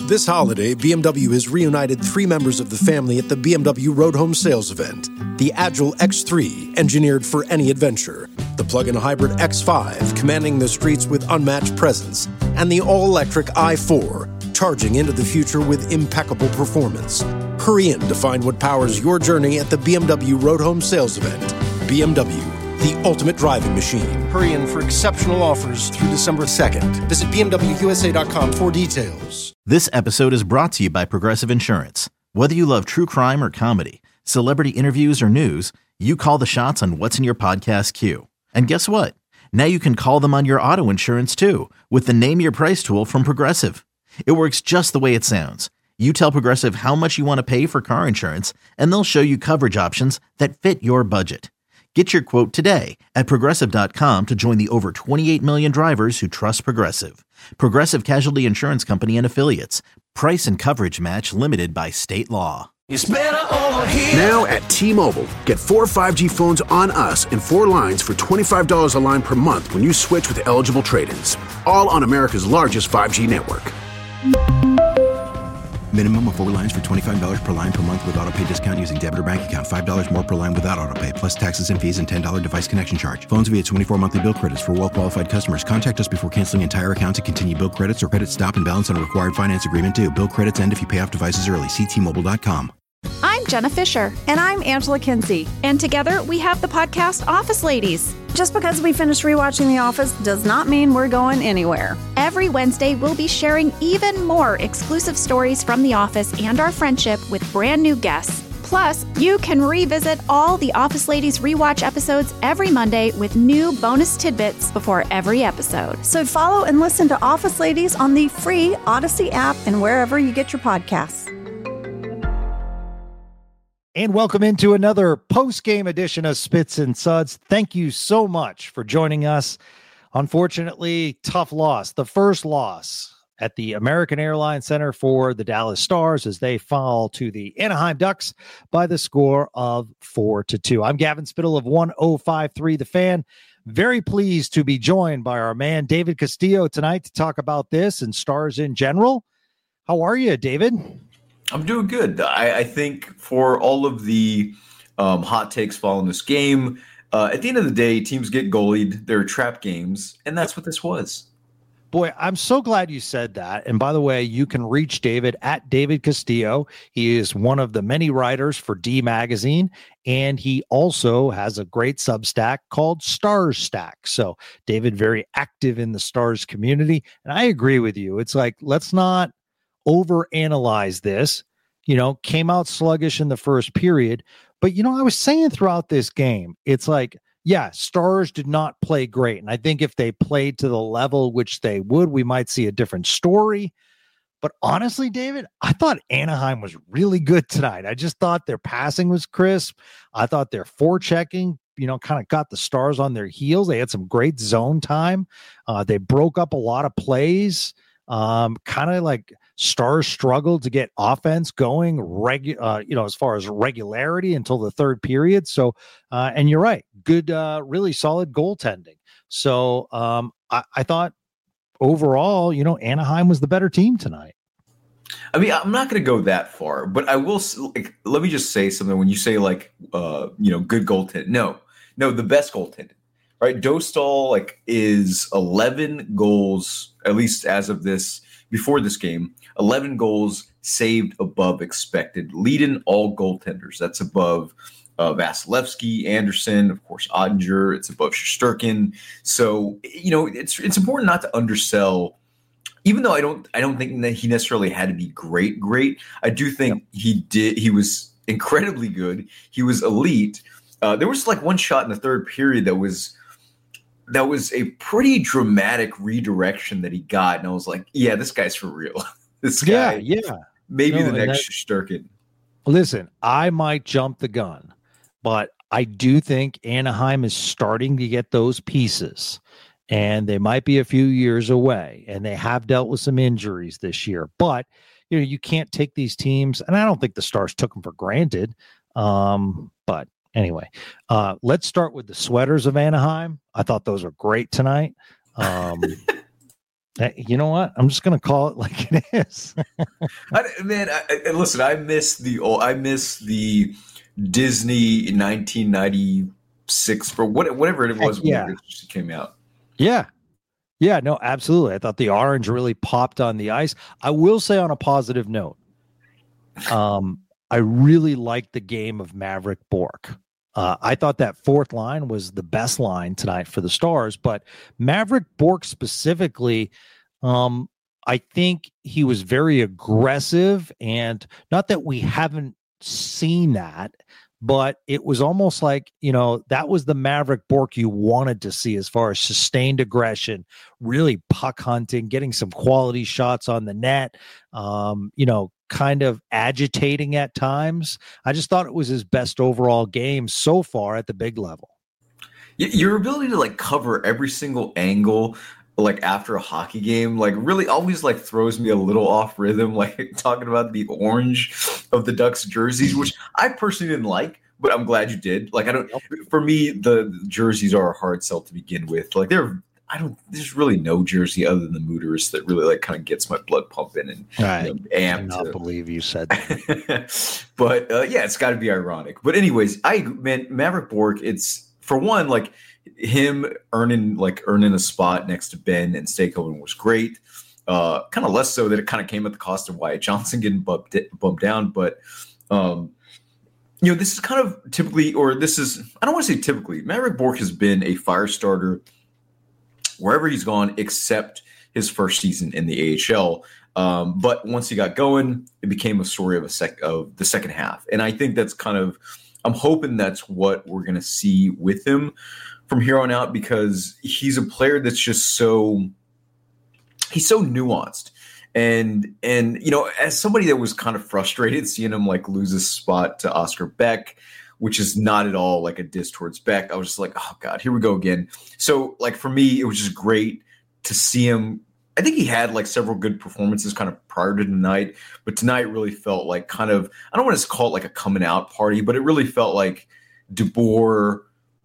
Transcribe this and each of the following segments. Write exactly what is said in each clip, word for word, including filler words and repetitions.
This holiday, B M W has reunited three members of the family at the B M W Road Home Sales event. The Agile X three, engineered for any adventure. The plug-in hybrid X five, commanding the streets with unmatched presence. And the all-electric i four, charging into the future with impeccable performance. Hurry in to find what powers your journey at the B M W Road Home Sales event. B M W, the ultimate driving machine. Hurry in for exceptional offers through December second. Visit B M W U S A dot com for details. This episode is brought to you by Progressive Insurance. Whether you love true crime or comedy, celebrity interviews or news, you call the shots on what's in your podcast queue. And guess what? Now you can call them on your auto insurance too with the Name Your Price tool from Progressive. It works just the way it sounds. You tell Progressive how much you want to pay for car insurance, and they'll show you coverage options that fit your budget. Get your quote today at Progressive dot com to join the over twenty-eight million drivers who trust Progressive. Progressive Casualty Insurance Company and Affiliates. Price and coverage match limited by state law. It's better over here. Now at T-Mobile, get four five G phones on us and four lines for twenty-five dollars a line per month when you switch with eligible trade-ins. All on America's largest five G network. Minimum of four lines for twenty-five dollars per line per month with autopay discount using debit or bank account. five dollars more per line without autopay, plus taxes and fees and ten dollars device connection charge. Phones via twenty-four monthly bill credits for well-qualified customers. Contact us before canceling entire account to continue bill credits or credit stop and balance on a required finance agreement due. Bill credits end if you pay off devices early. See T Mobile dot com. I'm Jenna Fisher. And I'm Angela Kinsey. And together we have the podcast Office Ladies. Just because we finished rewatching The Office does not mean we're going anywhere. Every Wednesday, we'll be sharing even more exclusive stories from The Office and our friendship with brand new guests. Plus, you can revisit all the Office Ladies rewatch episodes every Monday with new bonus tidbits before every episode. So follow and listen to Office Ladies on the free Odyssey app and wherever you get your podcasts. And welcome into another post-game edition of Spits and Suds. Thank you so much for joining us. Unfortunately, tough loss. The first loss at the American Airlines Center for the Dallas Stars as they fall to the Anaheim Ducks by the score of four to two. I'm Gavin Spittle of one oh five point three The Fan. Very pleased to be joined by our man David Castillo tonight to talk about this and Stars in general. How are you, David? I'm doing good. I, I think for all of the um, hot takes following this game, uh, at the end of the day, teams get goalied. They're trap games, and that's what this was. Boy, I'm so glad you said that. And by the way, you can reach David at David Castillo. He is one of the many writers for D Magazine, and he also has a great Substack called Stars Stack. So David, very active in the Stars community. And I agree with you. It's like, let's not overanalyze this. You know, came out sluggish in the first period. But, you know, I was saying throughout this game, it's like, yeah, Stars did not play great. And I think if they played to the level which they would, we might see a different story. But honestly, David, I thought Anaheim was really good tonight. I just thought their passing was crisp. I thought their forechecking, you know, kind of got the Stars on their heels. They had some great zone time. Uh, they broke up a lot of plays. Um, kind of like Stars struggled to get offense going, regu- uh, you know, as far as regularity until the third period. So, uh, and you're right, good, uh, really solid goaltending. So, um, I, I thought overall, you know, Anaheim was the better team tonight. I mean, I'm not going to go that far, but I will. Like, let me just say something. When you say like, uh, you know, good goaltending, no, no, the best goaltending. Right, Dostal like is eleven goals, at least as of this before this game, eleven goals saved above expected, leading all goaltenders. That's above uh, Vasilevsky, Anderson, of course, Ottinger. It's above Shesterkin. So you know, it's it's important not to undersell. Even though I don't, I don't think that he necessarily had to be great, great. I do think he did. He was incredibly good. He was elite. Uh, there was like one shot in the third period that was. That was a pretty dramatic redirection that he got. And I was like, yeah, this guy's for real. This guy, yeah, yeah. maybe no, the next that, Shesterkin. Listen, I might jump the gun, but I do think Anaheim is starting to get those pieces. And they might be a few years away. And they have dealt with some injuries this year. But, you know, you can't take these teams. And I don't think the Stars took them for granted. Um, but Anyway, uh, let's start with the sweaters of Anaheim. I thought those were great tonight. Um, You know what? I'm just going to call it like it is. I, man, I, I, listen, I miss the I miss the Disney nineteen ninety-six for what, whatever it was yeah. when it came out. Yeah. Yeah, no, absolutely. I thought the orange really popped on the ice. I will say on a positive note, um, I really liked the game of Maverick Bourque. Uh, I thought that fourth line was the best line tonight for the Stars, but Maverick Bourque specifically, um, I think he was very aggressive, and not that we haven't seen that, but it was almost like, you know, that was the Maverick Bourque you wanted to see as far as sustained aggression, really puck hunting, getting some quality shots on the net, um, you know, kind of agitating at times. I just thought it was his best overall game so far at the big level. Your ability to like cover every single angle, like after a hockey game, like really always like throws me a little off rhythm. Like talking about the orange of the Ducks jerseys, which I personally didn't like, but I'm glad you did. Like I don't, for me, the jerseys are a hard sell to begin with. Like they're, I don't, there's really no jersey other than the Mooters that really like kind of gets my blood pumping and I you know, amped. cannot to, believe you said that. But uh, yeah, it's got to be ironic. But anyways, I man, Maverick Bourque, it's for one, like him earning like earning a spot next to Ben and Stakehoven was great. Uh, kind of less so that it kind of came at the cost of Wyatt Johnson getting bumped, bumped down. But, um, you know, this is kind of typically, or this is, I don't want to say typically, Maverick Bourque has been a fire starter wherever he's gone, except his first season in the A H L. Um, but once he got going, it became a story of a sec of the second half. And I think that's kind of, I'm hoping that's what we're going to see with him from here on out, because he's a player that's just so, he's so nuanced. And, and, you know, as somebody that was kind of frustrated seeing him like lose his spot to Oscar Beck, which is not at all like a diss towards Beck, I was just like, oh God, here we go again. So like for me, it was just great to see him. I think he had like several good performances kind of prior to tonight, but tonight really felt like kind of, I don't want to call it like a coming out party, but it really felt like DeBoer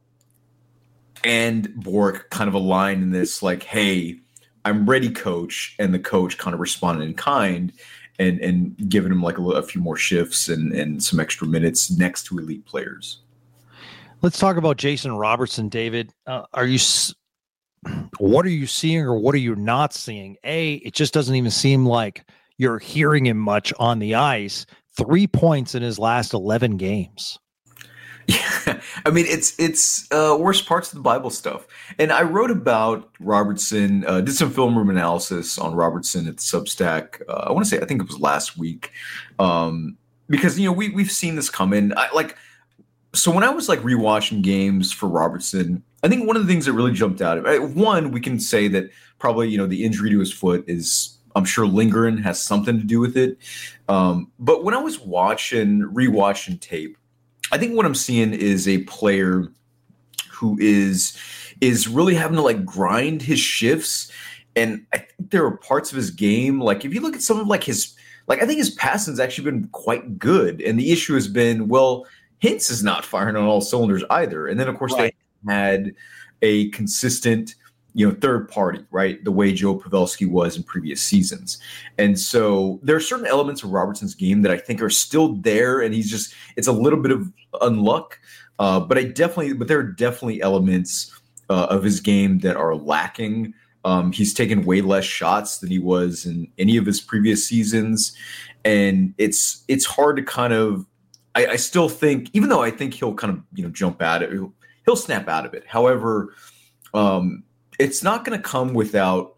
and Bourque kind of aligned in this like, hey, I'm ready, coach. And the coach kind of responded in kind and, and giving him like a, a few more shifts and, and some extra minutes next to elite players. Let's talk about Jason Robertson, David. Uh, are you, what are you seeing or what are you not seeing? A, it just doesn't even seem like you're hearing him much on the ice. Three points in his last eleven games. Yeah, I mean, it's it's uh, worst parts of the Bible stuff. And I wrote about Robertson, uh, did some film room analysis on Robertson at the Substack. Uh, I want to say, I think it was last week, um, because you know we we've seen this come in. I, like, so when I was like rewatching games for Robertson, I think one of the things that really jumped out at me, one, we can say that probably you know the injury to his foot is, I'm sure, lingering, has something to do with it. Um, but when I was watching, rewatching tape, I think what I'm seeing is a player who is is really having to like grind his shifts. And I think there are parts of his game, like if you look at some of like his, like I think his passing's actually been quite good. And the issue has been, well, Hintz is not firing on all cylinders either. And then of course right. they had a consistent, you know, third party, right? The way Joe Pavelski was in previous seasons. And so there are certain elements of Robertson's game that I think are still there. And he's just, it's a little bit of unluck. Uh, but I definitely, but there are definitely elements uh, of his game that are lacking. Um, he's taken way less shots than he was in any of his previous seasons. And it's, it's hard to kind of, I, I still think, even though I think he'll kind of, you know, jump out of it, he'll, he'll snap out of it. However, um, it's not going to come without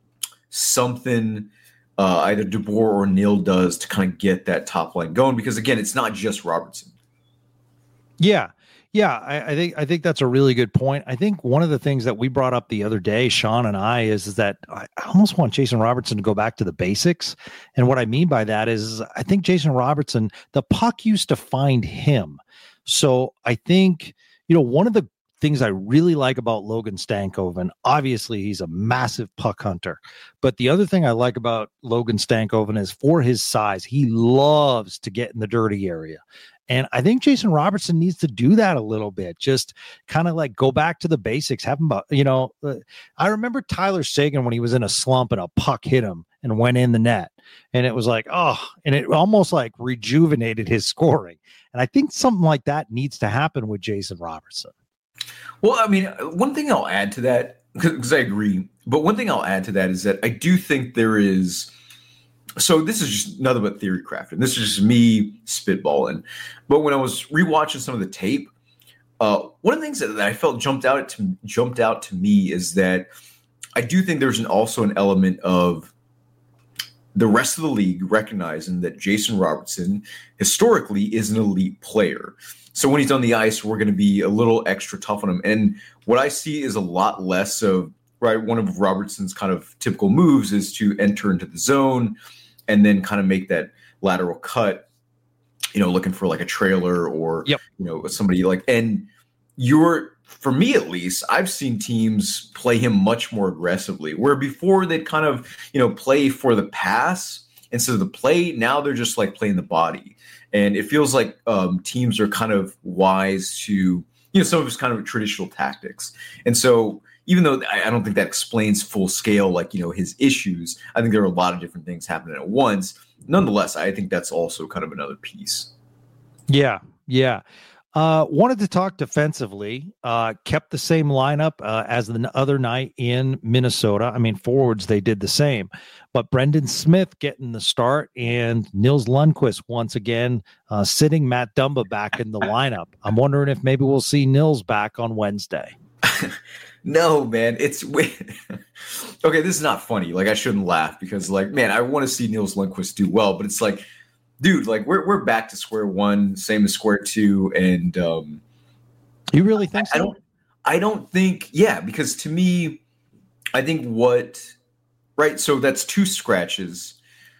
something uh, either DeBoer or Neil does to kind of get that top line going. Because again, it's not just Robertson. Yeah, yeah, I, I think I think that's a really good point. I think one of the things that we brought up the other day, Sean and I, is, is that I almost want Jason Robertson to go back to the basics. And what I mean by that is, I think Jason Robertson, the puck used to find him. So I think, you know, one of the things I really like about Logan Stankoven, obviously he's a massive puck hunter, but the other thing I like about Logan Stankoven is for his size, he loves to get in the dirty area. And I think Jason Robertson needs to do that a little bit. Just kind of like go back to the basics. Have him, you know, uh, I remember Tyler Seguin when he was in a slump and a puck hit him and went in the net. And it was like, oh, and it almost like rejuvenated his scoring. And I think something like that needs to happen with Jason Robertson. Well, I mean, one thing I'll add to that, because I agree, but one thing I'll add to that is that I do think there is, so this is just nothing but theory crafting. This is just me spitballing. But when I was rewatching some of the tape, uh, one of the things that, that I felt jumped out to jumped out to me is that I do think there's an, also an element of the rest of the league recognizing that Jason Robertson historically is an elite player. So when he's on the ice, we're going to be a little extra tough on him. And what I see is a lot less of, right, one of Robertson's kind of typical moves is to enter into the zone and then kind of make that lateral cut, you know, looking for like a trailer or, yep. you know, somebody like, and you're, for me at least, I've seen teams play him much more aggressively, where before they'd kind of, you know, play for the pass instead of the play. Now they're just like playing the body. And it feels like um, teams are kind of wise to, you know, some of his kind of traditional tactics. And so even though I, I don't think that explains full scale, like, you know, his issues, I think there are a lot of different things happening at once. Nonetheless, I think that's also kind of another piece. Yeah. Yeah. Uh, wanted to talk defensively, uh, kept the same lineup uh, as the other night in Minnesota. I mean, forwards, they did the same, but Brendan Smith getting the start and Nils Lundkvist once again uh, sitting Matt Dumba back in the lineup. I'm wondering if maybe we'll see Nils back on Wednesday. No, man, it's okay. This is not funny. Like, I shouldn't laugh because, like, man, I want to see Nils Lundkvist do well, but it's like, dude, like we're we're back to square one, same as square two, and um, you really think so? I don't. I don't think. Yeah, because to me, I think what right. So that's two scratches.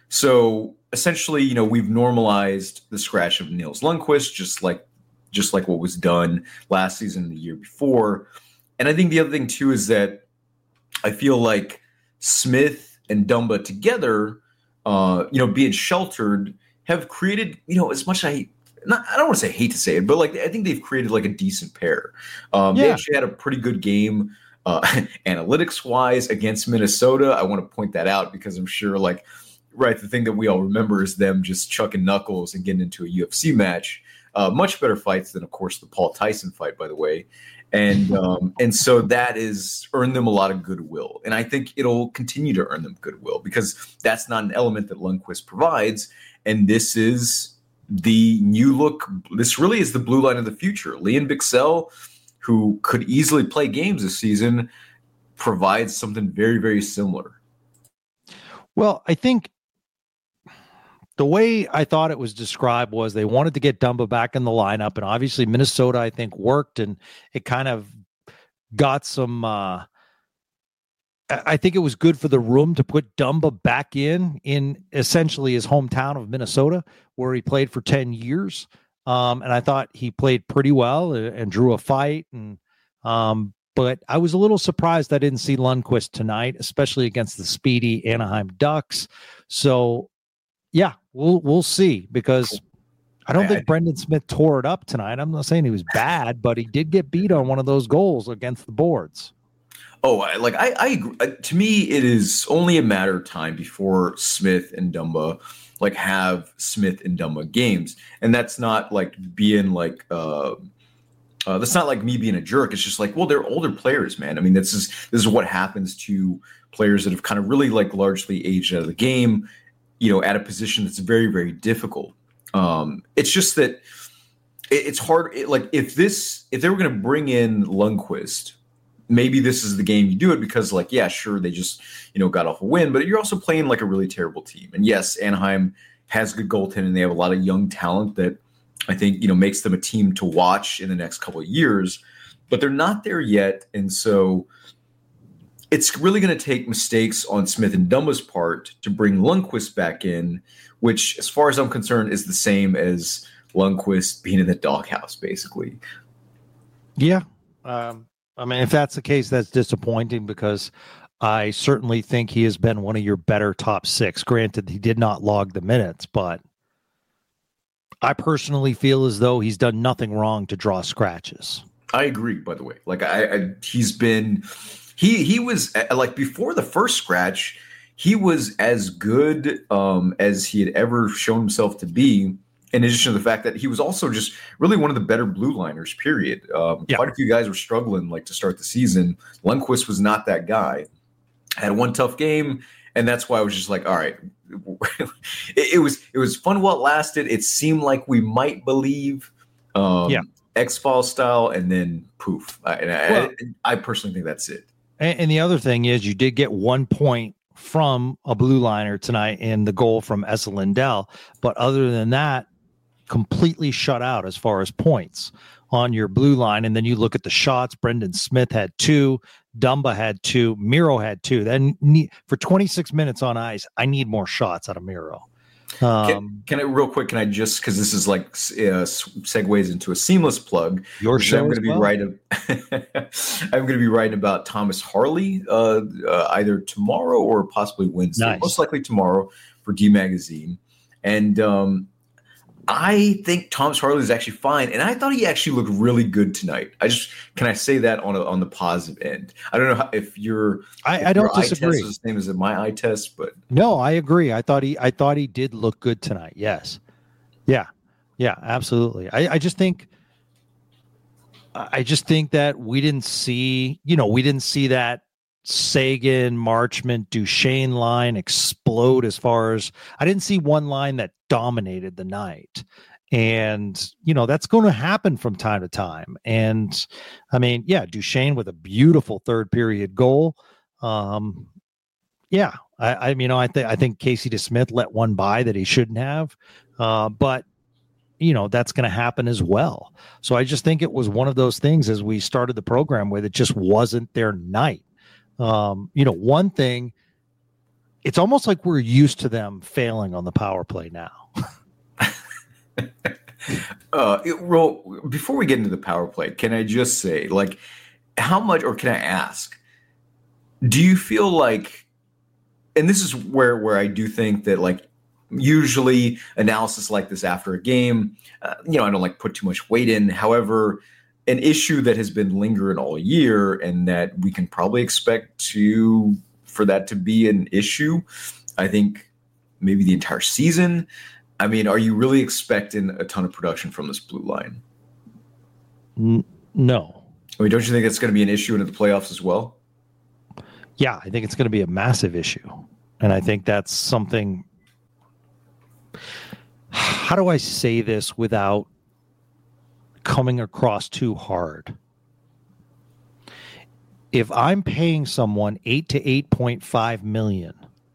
So essentially, you know, we've normalized the scratch of Nils Lundkvist, just like just like what was done last season and the year before. And I think the other thing too is that I feel like Smith and Dumba together, uh, you know, being sheltered, have created, you know, as much as I, not, I don't want to say hate to say it, but like I think they've created like a decent pair. Um, yeah. They actually had a pretty good game uh, analytics wise against Minnesota. I want to point that out because I'm sure, like, right, the thing that we all remember is them just chucking knuckles and getting into a U F C match. Uh, much better fights than, of course, the Paul Tyson fight, by the way. And um, and so that is earned them a lot of goodwill. And I think it'll continue to earn them goodwill because that's not an element that Lundkvist provides. And this is the new look. This really is the blue line of the future. Leon Bichsel, who could easily play games this season, provides something very, very similar. Well, I think the way I thought it was described was they wanted to get Dumba back in the lineup. And obviously Minnesota, I think, worked and it kind of got some, uh, I think it was good for the room to put Dumba back in, in essentially his hometown of Minnesota, where he played for ten years. Um, and I thought he played pretty well and, and drew a fight. And, um, but I was a little surprised I didn't see Lundkvist tonight, especially against the speedy Anaheim Ducks. So yeah, we'll, we'll see, because I don't think Brendan Smith tore it up tonight. I'm not saying he was bad, but he did get beat on one of those goals against the boards. Oh, I, like I, I agree. To me, it is only a matter of time before Smith and Dumba like have Smith and Dumba games, and that's not like being like uh, uh, that's not like me being a jerk. It's just like, well, they're older players, man. I mean, this is this is what happens to players that have kind of really like largely aged out of the game, you know, at a position that's very, very difficult. Um, it's just that it, it's hard. It, like if this, if they were going to bring in Lundkvist, maybe this is the game you do it because, like, yeah, sure, they just, you know, got off a win, but you're also playing like a really terrible team. And yes, Anaheim has good goaltending. They have a lot of young talent that I think, you know, makes them a team to watch in the next couple of years, but they're not there yet. And so it's really going to take mistakes on Smith and Dumba's part to bring Lundkvist back in, which, as far as I'm concerned, is the same as Lundkvist being in the doghouse, basically. Yeah. Um, I mean, if that's the case, that's disappointing because I certainly think he has been one of your better top six. Granted, he did not log the minutes, but I personally feel as though he's done nothing wrong to draw scratches. I agree, by the way. Like I, I he's been he he was like before the first scratch, he was as good um, as he had ever shown himself to be. In addition to the fact that he was also just really one of the better blue liners, period. Um, yeah. Quite a few guys were struggling like to start the season. Lundqvist was not that guy. Had one tough game, and that's why I was just like, all right. it, it was it was fun while it lasted. It seemed like we might believe um, yeah. X-Files style, and then poof. I, and well, I, I personally think that's it. And, and the other thing is you did get one point from a blue liner tonight in the goal from Esa Lindell. But other than that, completely shut out as far as points on your blue line. And then you look at the shots. Brendan Smith had two. Dumba had two. Miro had two. Then for twenty-six minutes on ice, I need more shots out of Miro. Um, can, can I real quick? Can I just because this is like uh, segues into a seamless plug? Your show. I'm going to be well. writing. I'm going to be writing about Thomas Harley uh, uh, either tomorrow or possibly Wednesday. Nice. Most likely tomorrow for D Magazine, and um, I think Thomas Harley is actually fine, and I thought he actually looked really good tonight. I just can I say that on a, on the positive end. I don't know how, if you're. I, if I don't your disagree. Eye test is the same as my eye test, but no, I agree. I thought he I thought he did look good tonight. Yes, yeah, yeah, absolutely. I, I just think. I just think that we didn't see, you know, we didn't see that Sagan, Marchment, Duchesne line explode as far as I didn't see one line that dominated the night. And, you know, that's going to happen from time to time. And I mean, yeah, Duchesne with a beautiful third period goal. Um, yeah, I, I you know, I think I think Casey DeSmith let one by that he shouldn't have. Uh, but you know, that's going to happen as well. So I just think it was one of those things as we started the program with, it just wasn't their night. Um, you know, one thing, it's almost like we're used to them failing on the power play now. uh, it, well, before we get into the power play, can I just say, like, how much, or can I ask, do you feel like, and this is where, where I do think that, like, usually analysis like this after a game, uh, you know, I don't like put too much weight in. However, an issue that has been lingering all year and that we can probably expect to, for that to be an issue, I think maybe the entire season. I mean, are you really expecting a ton of production from this blue line? No. I mean, don't you think it's going to be an issue into the playoffs as well? Yeah, I think it's going to be a massive issue. And I think that's something. How do I say this without coming across too hard? If I'm paying someone eight to eight point five million,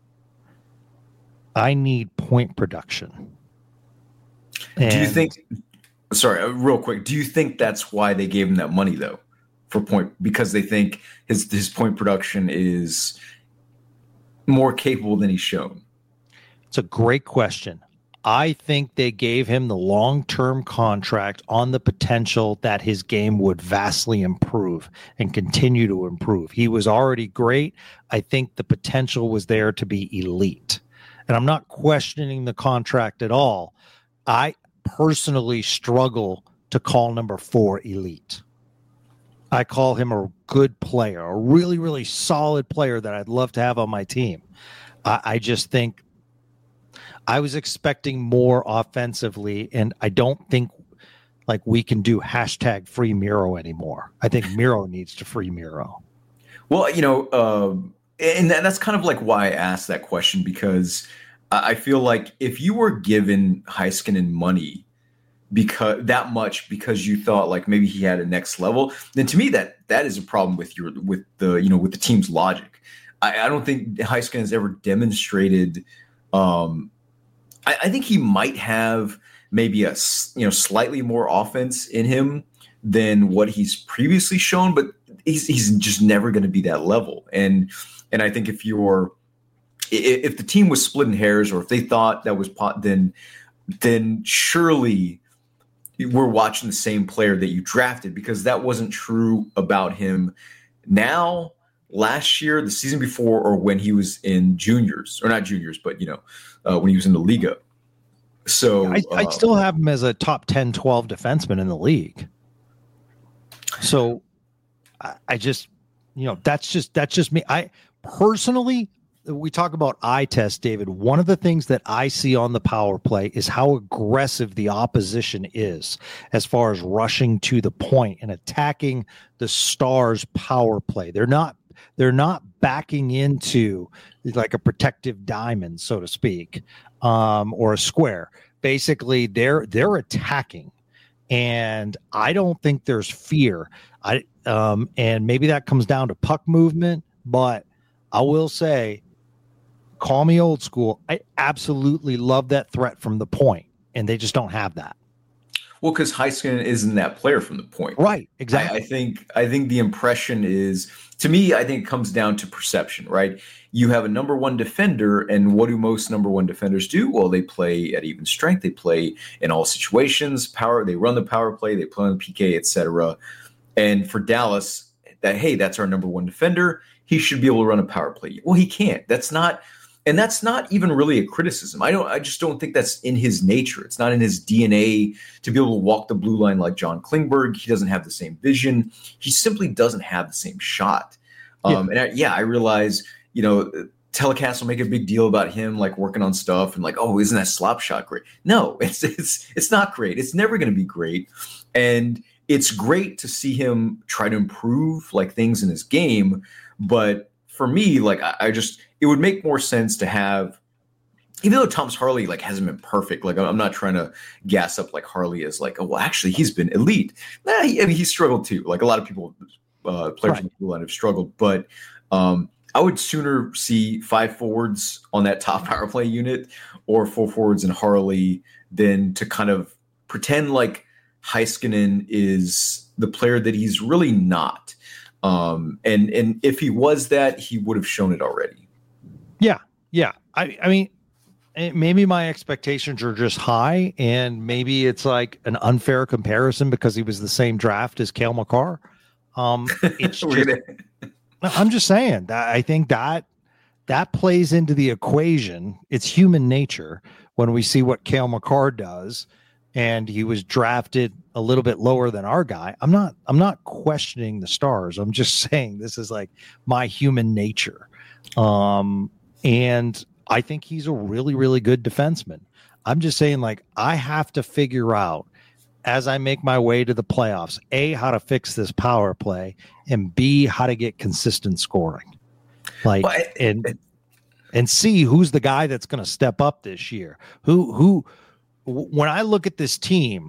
I need point production. And do you think? Sorry, real quick. Do you think that's why they gave him that money though, for point? Because they think his his point production is more capable than he's shown. It's a great question. I think they gave him the long-term contract on the potential that his game would vastly improve and continue to improve. He was already great. I think the potential was there to be elite. And I'm not questioning the contract at all. I personally struggle to call number four elite. I call him a good player, a really, really solid player that I'd love to have on my team. I, I just think I was expecting more offensively, and I don't think like we can do hashtag free Miro anymore. I think Miro needs to free Miro. Well, you know, uh, and that's kind of like why I asked that question, because I feel like if you were given Heiskanen money because that much because you thought like maybe he had a next level, then to me that that is a problem with your with the you know with the team's logic. I, I don't think Heiskanen has ever demonstrated. Um, I, I think he might have maybe a you know slightly more offense in him than what he's previously shown, but he's he's just never going to be that level. And and I think if you're if the team was splitting hairs, or if they thought that was pot, then then surely we're watching the same player that you drafted, because that wasn't true about him now, last year, the season before, or when he was in juniors, or not juniors, but, you know, uh, when he was in the Liga. So I, I uh, still have him as a top ten, twelve defenseman in the league. So I, I just, you know, that's just that's just me. I personally, we talk about eye test, David. One of the things that I see on the power play is how aggressive the opposition is as far as rushing to the point and attacking the Stars' power play. They're not they're not backing into like a protective diamond, so to speak, um, or a square. Basically, they're they're attacking, and I don't think there's fear. I um, and maybe that comes down to puck movement, but I will say, call me old school, I absolutely love that threat from the point, and they just don't have that. Well, because Heiskanen isn't that player from the point. Right, exactly. I, I think I think the impression is, to me, I think it comes down to perception, right? You have a number one defender, and what do most number one defenders do? Well, they play at even strength. They play in all situations, power. They run the power play. They play on the P K, et cetera. And for Dallas, that hey, that's our number one defender. He should be able to run a power play. Well, he can't. That's not. And that's not even really a criticism. I don't. I just don't think that's in his nature. It's not in his D N A to be able to walk the blue line like John Klingberg. He doesn't have the same vision. He simply doesn't have the same shot. Um, yeah. And I, yeah, I realize, you know, telecasts will make a big deal about him like working on stuff and like, oh, isn't that slap shot great? No, it's it's it's not great. It's never going to be great. And it's great to see him try to improve like things in his game, but for me, like I, I just, it would make more sense to have, even though Thomas Harley like hasn't been perfect. Like I'm not trying to gas up like Harley is like, oh well, actually he's been elite. Nah, he, I mean he struggled too. Like a lot of people, uh, players right. in the blue line have struggled. But um, I would sooner see five forwards on that top power play unit or four forwards in Harley than to kind of pretend like Heiskanen is the player that he's really not. Um, and, and if he was that, he would have shown it already. Yeah. Yeah. I, I mean, maybe my expectations are just high, and maybe it's like an unfair comparison because he was the same draft as Cale Makar. Um, it's just, I'm just saying that I think that that plays into the equation. It's human nature when we see what Cale Makar does, and he was drafted a little bit lower than our guy. I'm not, I'm not questioning the Stars. I'm just saying this is like my human nature. Um, and I think he's a really, really good defenseman. I'm just saying, like, I have to figure out as I make my way to the playoffs, A, how to fix this power play, and B, how to get consistent scoring. Like, well, I, and, and C, who's the guy that's going to step up this year? Who, who, when I look at this team,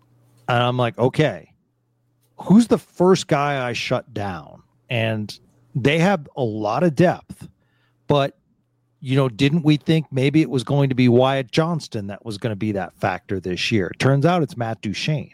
and I'm like, okay, who's the first guy I shut down? And they have a lot of depth, but, you know, didn't we think maybe it was going to be Wyatt Johnston that was going to be that factor this year? It turns out it's Matt Duchene.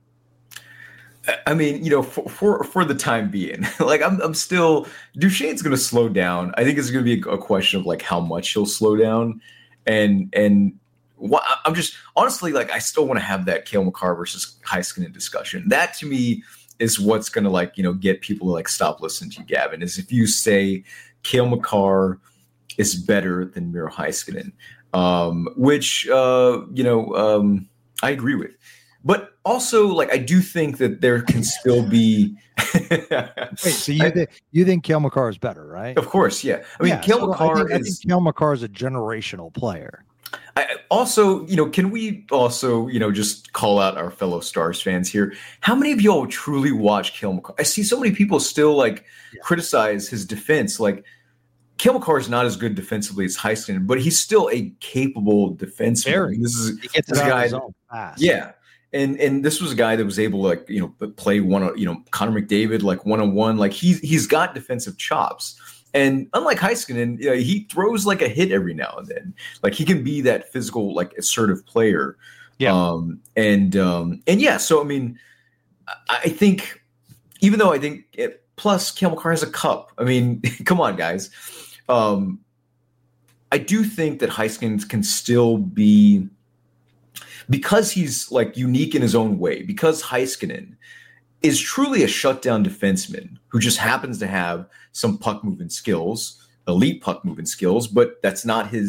I mean, you know, for for, for the time being, like I'm I'm still, Duchene's going to slow down. I think it's going to be a, a question of like how much he'll slow down, and and. Well, I'm just honestly like I still want to have that Cale Makar versus Heiskanen discussion. That to me is what's going to like, you know, get people to like stop listening to you, Gavin, is if you say Cale Makar is better than Miro Heiskanen, um, which, uh, you know, um, I agree with. But also, like, I do think that there can still be. Wait, so you, th- you think Cale Makar is better, right? Of course, yeah. I mean, yeah, Cale so Makar I think, is. I think Cale Makar is a generational player. I also, you know, can we also, you know, just call out our fellow Stars fans here? How many of y'all truly watch Cale Makar? I see so many people still like yeah. criticize his defense. Like, Cale Makar is not as good defensively as Heiskanen, but he's still a capable defenseman. Very. This is he gets this it guy. his own fast. Yeah. And and this was a guy that was able to, like, you know, play one, you know, Connor McDavid, like one on one. Like he's he's got defensive chops. And unlike Heiskanen, you know, he throws like a hit every now and then. Like he can be that physical, like assertive player. Yeah. Um, and um, and yeah, so I mean, I think even though I think it, plus Cale Makar has a cup. I mean, come on, guys. Um, I do think that Heiskanen can still be, because he's like unique in his own way, because Heiskanen is truly a shutdown defenseman who just happens to have some puck moving skills, elite puck moving skills, but that's not his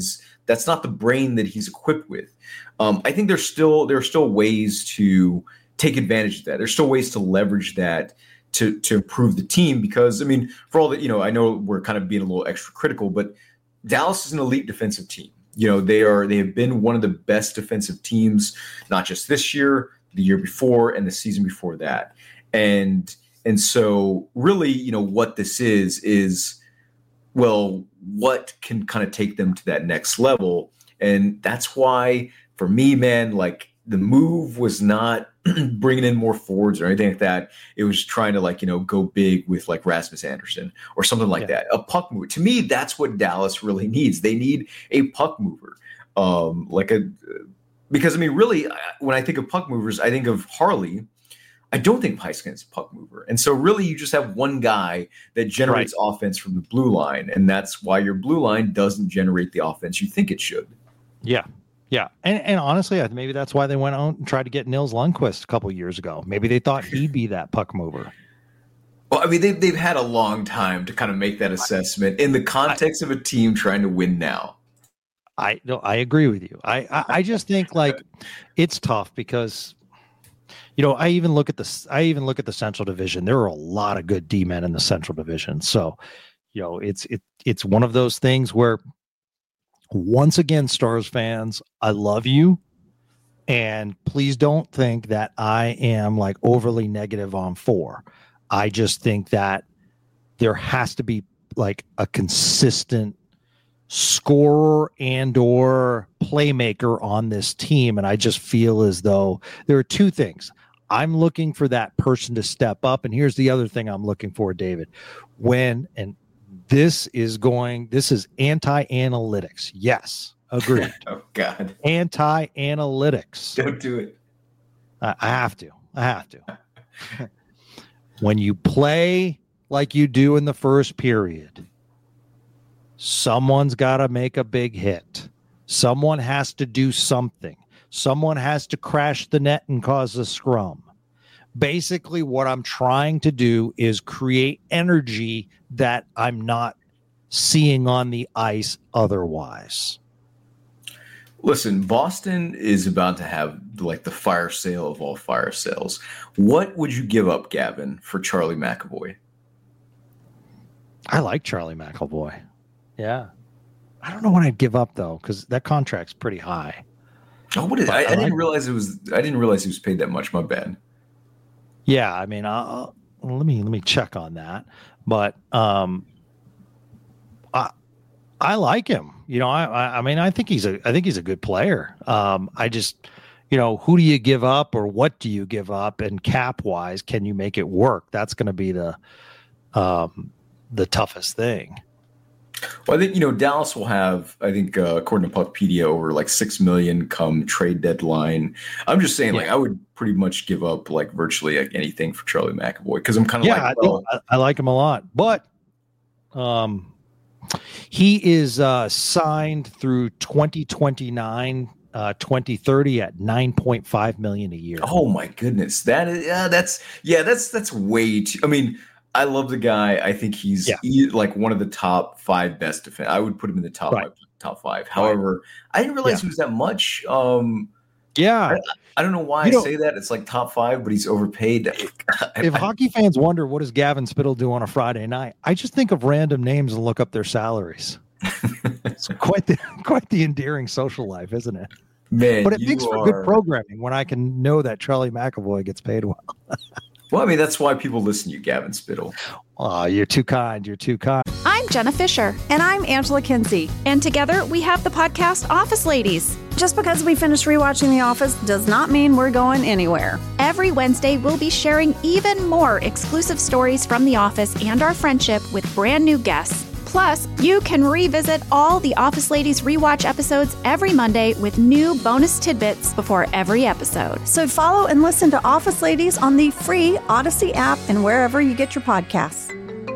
That's not the brain that he's equipped with. Um, I think there's still there are still ways to take advantage of that. There's still ways to leverage that to to improve the team, because I mean, for all that, you know, I know we're kind of being a little extra critical, but Dallas is an elite defensive team. You know, they are they have been one of the best defensive teams, not just this year, the year before, and the season before that. And and so really, you know, what this is is, well, what can kind of take them to that next level? And that's why, for me, man, like, the move was not bringing in more forwards or anything like that. It was trying to, like, you know, go big with like Rasmus Andersson or something like yeah. that. A puck mover. To me, that's what Dallas really needs. They need a puck mover. Um, like a, because I mean, really, when I think of puck movers, I think of Harley. I don't think Paiskinen's a puck mover. And so really you just have one guy that generates right. offense from the blue line. And that's why your blue line doesn't generate the offense you think it should. Yeah. Yeah. And, and honestly, maybe that's why they went out and tried to get Nils Lundkvist a couple years ago. Maybe they thought he'd be that puck mover. Well, I mean, they've, they've had a long time to kind of make that assessment in the context I, of a team trying to win now. I no, I agree with you. I, I, I just think like it's tough because, you know, I even look at the I even look at the Central Division. There are a lot of good D-men in the Central Division. So, you know, it's it it's one of those things where, once again, Stars fans, I love you, and please don't think that I am like overly negative on four. I just think that there has to be like a consistent scorer and or playmaker on this team, and I just feel as though there are two things. I'm looking for that person to step up, and here's the other thing I'm looking for, David. When and this is going, this is anti-analytics. Yes, agreed. Oh God, anti-analytics. Don't do it. I, I have to. I have to. When you play like you do in the first period, someone's got to make a big hit. Someone has to do something. Someone has to crash the net and cause a scrum. Basically, what I'm trying to do is create energy that I'm not seeing on the ice otherwise. Listen, Boston is about to have like the fire sale of all fire sales. What would you give up, Gavin, for Charlie McAvoy? I like Charlie McAvoy. Yeah. I don't know what I'd give up though, because that contract's pretty high. Oh, what is? I, I, I didn't like, realize it was. I didn't realize he was paid that much. My bad. Yeah, I mean, I'll, let me let me check on that. But um, I I like him. You know, I I mean, I think he's a I think he's a good player. Um, I just, you know, who do you give up or what do you give up, and cap wise, can you make it work? That's going to be the um the toughest thing. Well, I think, you know, Dallas will have, I think, uh, according to Puckpedia, over like six million come trade deadline. I'm just saying, yeah. like, I would pretty much give up like virtually like, anything for Charlie McAvoy, because I'm kind of yeah, like, well, I, I like him a lot, but um, he is uh, signed through twenty twenty-nine, uh, twenty thirty at nine point five million a year. Oh my goodness, that is, yeah, that's yeah, that's that's way too. I mean. I love the guy. I think he's yeah. he, like one of the top five best defense. I would put him in the top right. five, top five. However, I didn't realize yeah. he was that much. Um, yeah, I, I don't know why you I know, say that. It's like top five, but he's overpaid. If I, hockey fans wonder what does Gavin Spittle do on a Friday night, I just think of random names and look up their salaries. It's quite the quite the endearing social life, isn't it? Man, but it makes are... for good programming when I can know that Charlie McAvoy gets paid well. Well, I mean, that's why people listen to you, Gavin Spittle. Oh, you're too kind. You're too kind. I'm Jenna Fisher. And I'm Angela Kinsey. And together we have the podcast Office Ladies. Just because we finished rewatching The Office does not mean we're going anywhere. Every Wednesday, we'll be sharing even more exclusive stories from The Office and our friendship with brand new guests. Plus, you can revisit all the Office Ladies rewatch episodes every Monday with new bonus tidbits before every episode. So follow and listen to Office Ladies on the free Odyssey app and wherever you get your podcasts.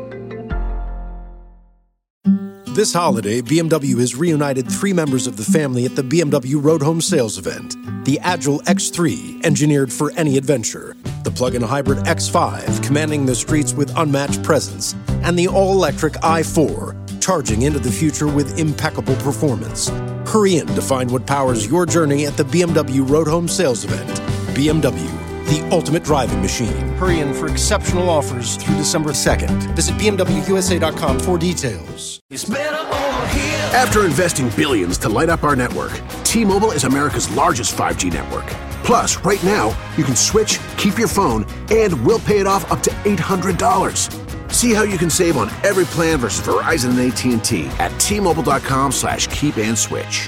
This holiday, B M W has reunited three members of the family at the B M W Road Home Sales Event. The Agile X three, engineered for any adventure. The plug-in hybrid X five, commanding the streets with unmatched presence. And the all-electric i four, charging into the future with impeccable performance. Hurry in to find what powers your journey at the B M W Road Home Sales Event. B M W, the ultimate driving machine. Hurry in for exceptional offers through December second. Visit B M W U S A dot com for details. It's better over here. After investing billions to light up our network, T-Mobile is America's largest five G network. Plus, right now, you can switch, keep your phone, and we'll pay it off up to eight hundred dollars. See how you can save on every plan versus Verizon and A T and T at T-Mobile.com slash keep and switch.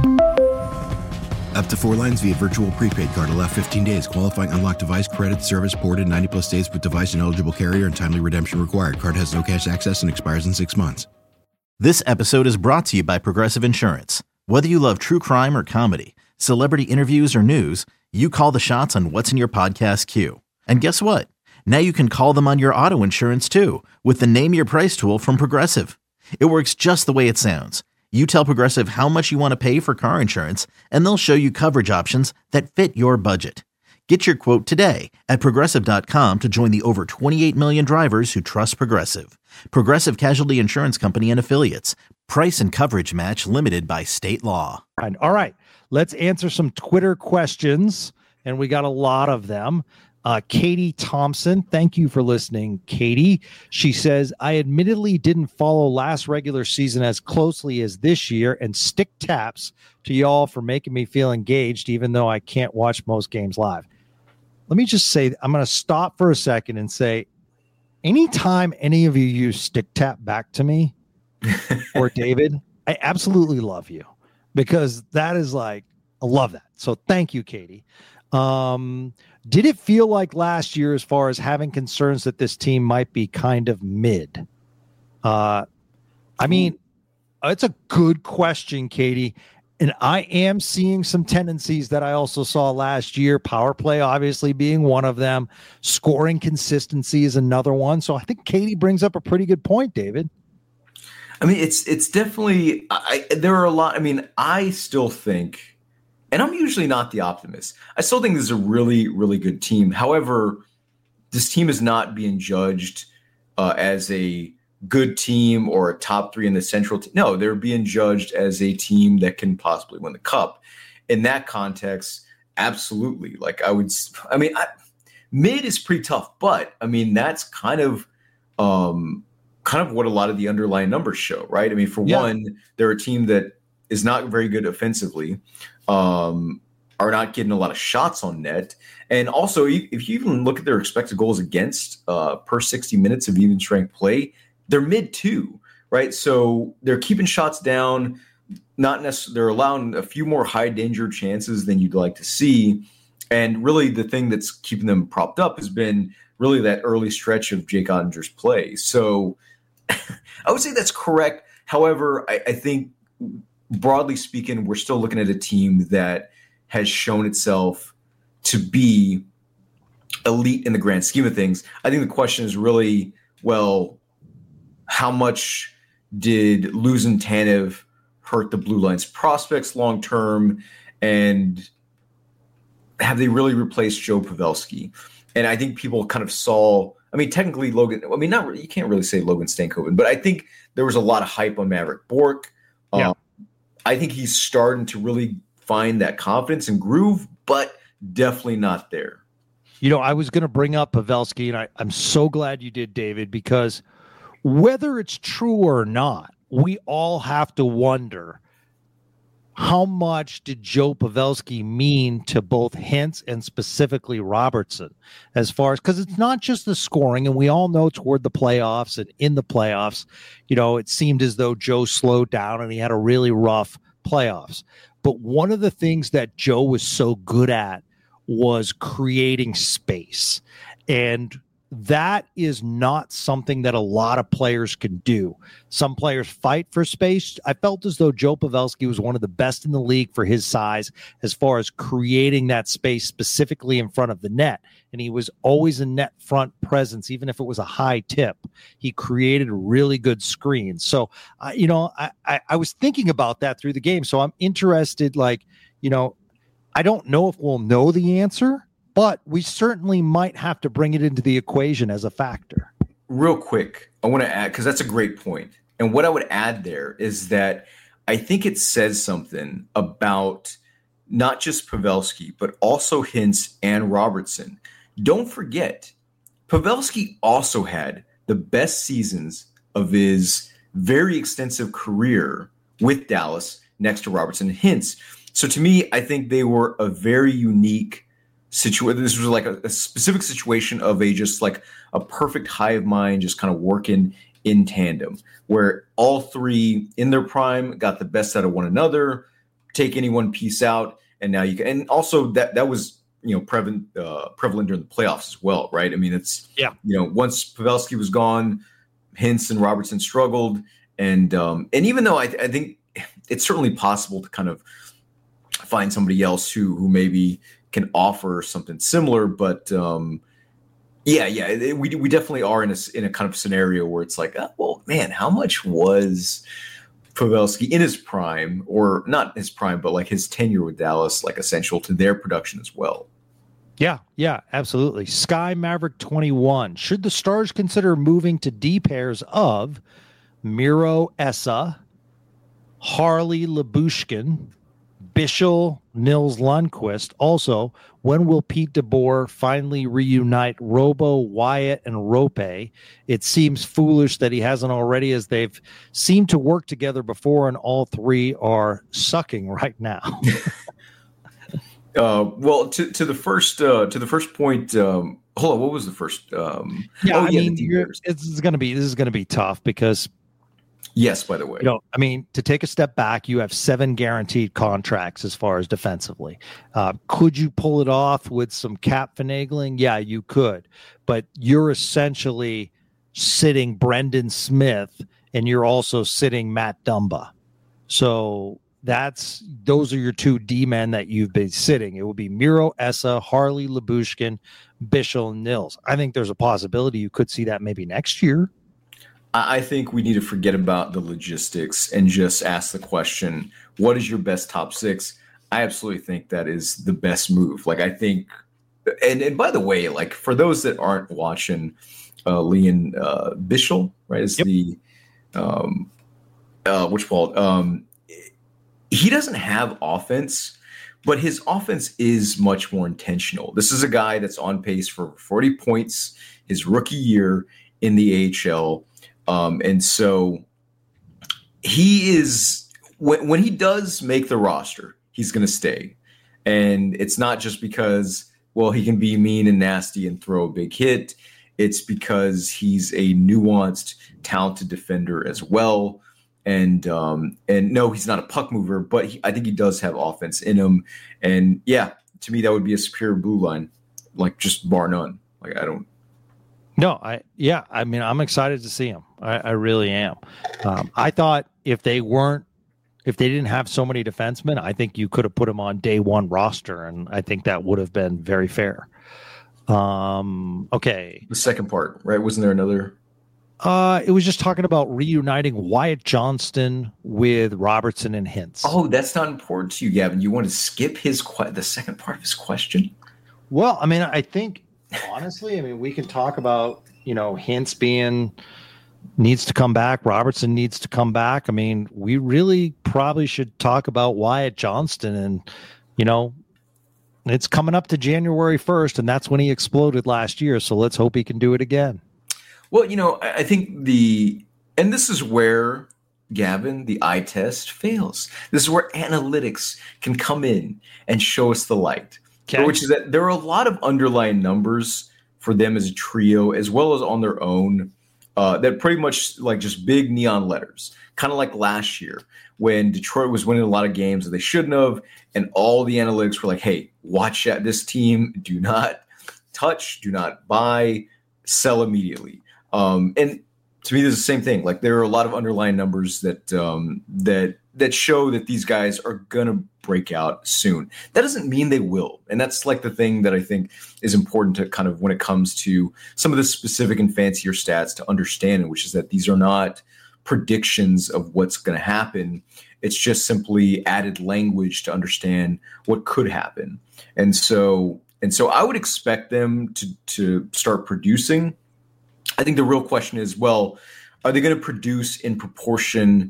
Up to four lines via virtual prepaid card. Allow fifteen days. Qualifying unlocked device credit service ported ninety plus days with device and eligible carrier and timely redemption required. Card has no cash access and expires in six months. This episode is brought to you by Progressive Insurance. Whether you love true crime or comedy, celebrity interviews or news, you call the shots on what's in your podcast queue. And guess what? Now you can call them on your auto insurance too with the Name Your Price tool from Progressive. It works just the way it sounds. You tell Progressive how much you want to pay for car insurance, and they'll show you coverage options that fit your budget. Get your quote today at Progressive dot com to join the over twenty-eight million drivers who trust Progressive. Progressive Casualty Insurance Company and Affiliates. Price and coverage match limited by state law. All right, let's answer some Twitter questions, and we got a lot of them. Uh, Katie Thompson, thank you for listening, Katie. She says, I admittedly didn't follow last regular season as closely as this year, and stick taps to y'all for making me feel engaged, even though I can't watch most games live. Let me just say, I'm going to stop for a second and say, anytime any of you use stick tap back to me or David, I absolutely love you, because that is like, I love that. So thank you, Katie. Um, did it feel like last year as far as having concerns that this team might be kind of mid? Uh, I mean, it's a good question, Katie. And I am seeing some tendencies that I also saw last year. Power play, obviously, being one of them. Scoring consistency is another one. So I think Katie brings up a pretty good point, David. I mean, it's it's definitely I, there are a lot. I mean, I still think, and I'm usually not the optimist, I still think this is a really, really good team. However, this team is not being judged uh, as a good team or a top three in the Central. T- no, they're being judged as a team that can possibly win the Cup. In that context, absolutely. Like I would, I mean, I, mid is pretty tough, but I mean, that's kind of, um, kind of what a lot of the underlying numbers show, right? I mean, for yeah. one, they're a team that is not very good offensively, um, are not getting a lot of shots on net. And also, if you even look at their expected goals against uh, per sixty minutes of even strength play, they're mid two, right? So they're keeping shots down, not necessarily, they're allowing a few more high danger chances than you'd like to see. And really the thing that's keeping them propped up has been really that early stretch of Jake Ottinger's play. So I would say that's correct. However, I, I think broadly speaking, we're still looking at a team that has shown itself to be elite in the grand scheme of things. I think the question is really, well, how much did losing Tanev hurt the Blue Lions' prospects long term, and have they really replaced Joe Pavelski? And I think people kind of saw. I mean, technically, Logan. I mean, not really, you can't really say Logan Stankoven, but I think there was a lot of hype on Maverick Bourque. Yeah. Um, I think he's starting to really find that confidence and groove, but definitely not there. You know, I was going to bring up Pavelski, and I, I'm so glad you did, David, because whether it's true or not, we all have to wonder, how much did Joe Pavelski mean to both Hintz and specifically Robertson, as far as, because it's not just the scoring, and we all know toward the playoffs and in the playoffs, you know, it seemed as though Joe slowed down and he had a really rough playoffs. But one of the things that Joe was so good at was creating space. And that is not something that a lot of players can do. Some players fight for space. I felt as though Joe Pavelski was one of the best in the league for his size as far as creating that space specifically in front of the net. And he was always a net front presence, even if it was a high tip. He created really good screens. So, uh, you know, I, I, I was thinking about that through the game. So I'm interested, like, you know, I don't know if we'll know the answer, but we certainly might have to bring it into the equation as a factor. Real quick, I want to add, because that's a great point. And what I would add there is that I think it says something about not just Pavelski, but also Hintz and Robertson. Don't forget, Pavelski also had the best seasons of his very extensive career with Dallas next to Robertson and Hintz. So to me, I think they were a very unique situation. This was like a, a specific situation of a just like a perfect hive mind, just kind of working in tandem, where all three in their prime got the best out of one another, take any one piece out, and now you can. And also that that was you know prevalent uh, prevalent during the playoffs as well, right? I mean, it's yeah, you know once Pavelski was gone, Hintz and Robertson struggled, and um, and even though I, I think it's certainly possible to kind of find somebody else who who maybe can offer something similar, but um, yeah, yeah, it, we we definitely are in a in a kind of scenario where it's like, oh, well, man, how much was Pavelski in his prime, or not his prime, but like his tenure with Dallas, like essential to their production as well? Yeah, yeah, absolutely. Sky Maverick twenty-one. Should the Stars consider moving to D pairs of Miro Essa, Harley Labushkin, Bichel, Nils Lundqvist? Also, when will Pete DeBoer finally reunite Robo, Wyatt, and Rope? It seems foolish that he hasn't already, as they've seemed to work together before, and all three are sucking right now. uh, well, to to the first uh, to the first point. Um, hold on, what was the first? Um, yeah, oh, I yeah, mean, you're, it's going to be this is going to be tough because. Yes, by the way. You know, I mean, to take a step back, you have seven guaranteed contracts as far as defensively. Uh, could you pull it off with some cap finagling? Yeah, you could. But you're essentially sitting Brendan Smith, and you're also sitting Matt Dumba. So that's those are your two D-men that you've been sitting. It would be Miro Essa, Harley Labushkin, Bichel, and Nils. I think there's a possibility you could see that maybe next year. I think we need to forget about the logistics and just ask the question, what is your best top six? I absolutely think that is the best move. Like, I think, and, and by the way, like for those that aren't watching, uh, Liam uh, Bichel, right, is yep. the, um, uh, which called, um, he doesn't have offense, but his offense is much more intentional. This is a guy that's on pace for forty points his rookie year in the A H L. Um, and so he is, when, when he does make the roster, he's going to stay. And it's not just because, well, he can be mean and nasty and throw a big hit. It's because he's a nuanced, talented defender as well. And, um, and no, he's not a puck mover, but he, I think he does have offense in him. And yeah, to me, that would be a superior blue line, like just bar none. Like, I don't. No, I, yeah, I mean, I'm excited to see him. I, I really am. Um, I thought if they weren't, if they didn't have so many defensemen, I think you could have put him on day one roster, and I think that would have been very fair. Um, okay. The second part, right? Wasn't there another? Uh, it was just talking about reuniting Wyatt Johnston with Robertson and Hintz. Oh, that's not important to you, Gavin. You want to skip his que- the second part of his question? Well, I mean, I think honestly, I mean, we can talk about, you know, Hintz being needs to come back. Robertson needs to come back. I mean, we really probably should talk about Wyatt Johnston, and, you know, it's coming up to January first, and that's when he exploded last year. So let's hope he can do it again. Well, you know, I think the, and this is where, Gavin, the eye test fails. This is where analytics can come in and show us the light, okay. Which is that there are a lot of underlying numbers for them as a trio, as well as on their own, uh, that pretty much like just big neon letters, kind of like last year when Detroit was winning a lot of games that they shouldn't have. And all the analytics were like, hey, watch out, this team, do not touch, do not buy, sell immediately. Um, and to me, there's the same thing. Like, there are a lot of underlying numbers that um, that that show that these guys are gonna break out soon. That doesn't mean they will, and that's like the thing that I think is important to kind of when it comes to some of the specific and fancier stats to understand, which is that these are not predictions of what's going to happen. It's just simply added language to understand what could happen. And so, and so, I would expect them to to start producing. I think the real question is, well, are they going to produce in proportion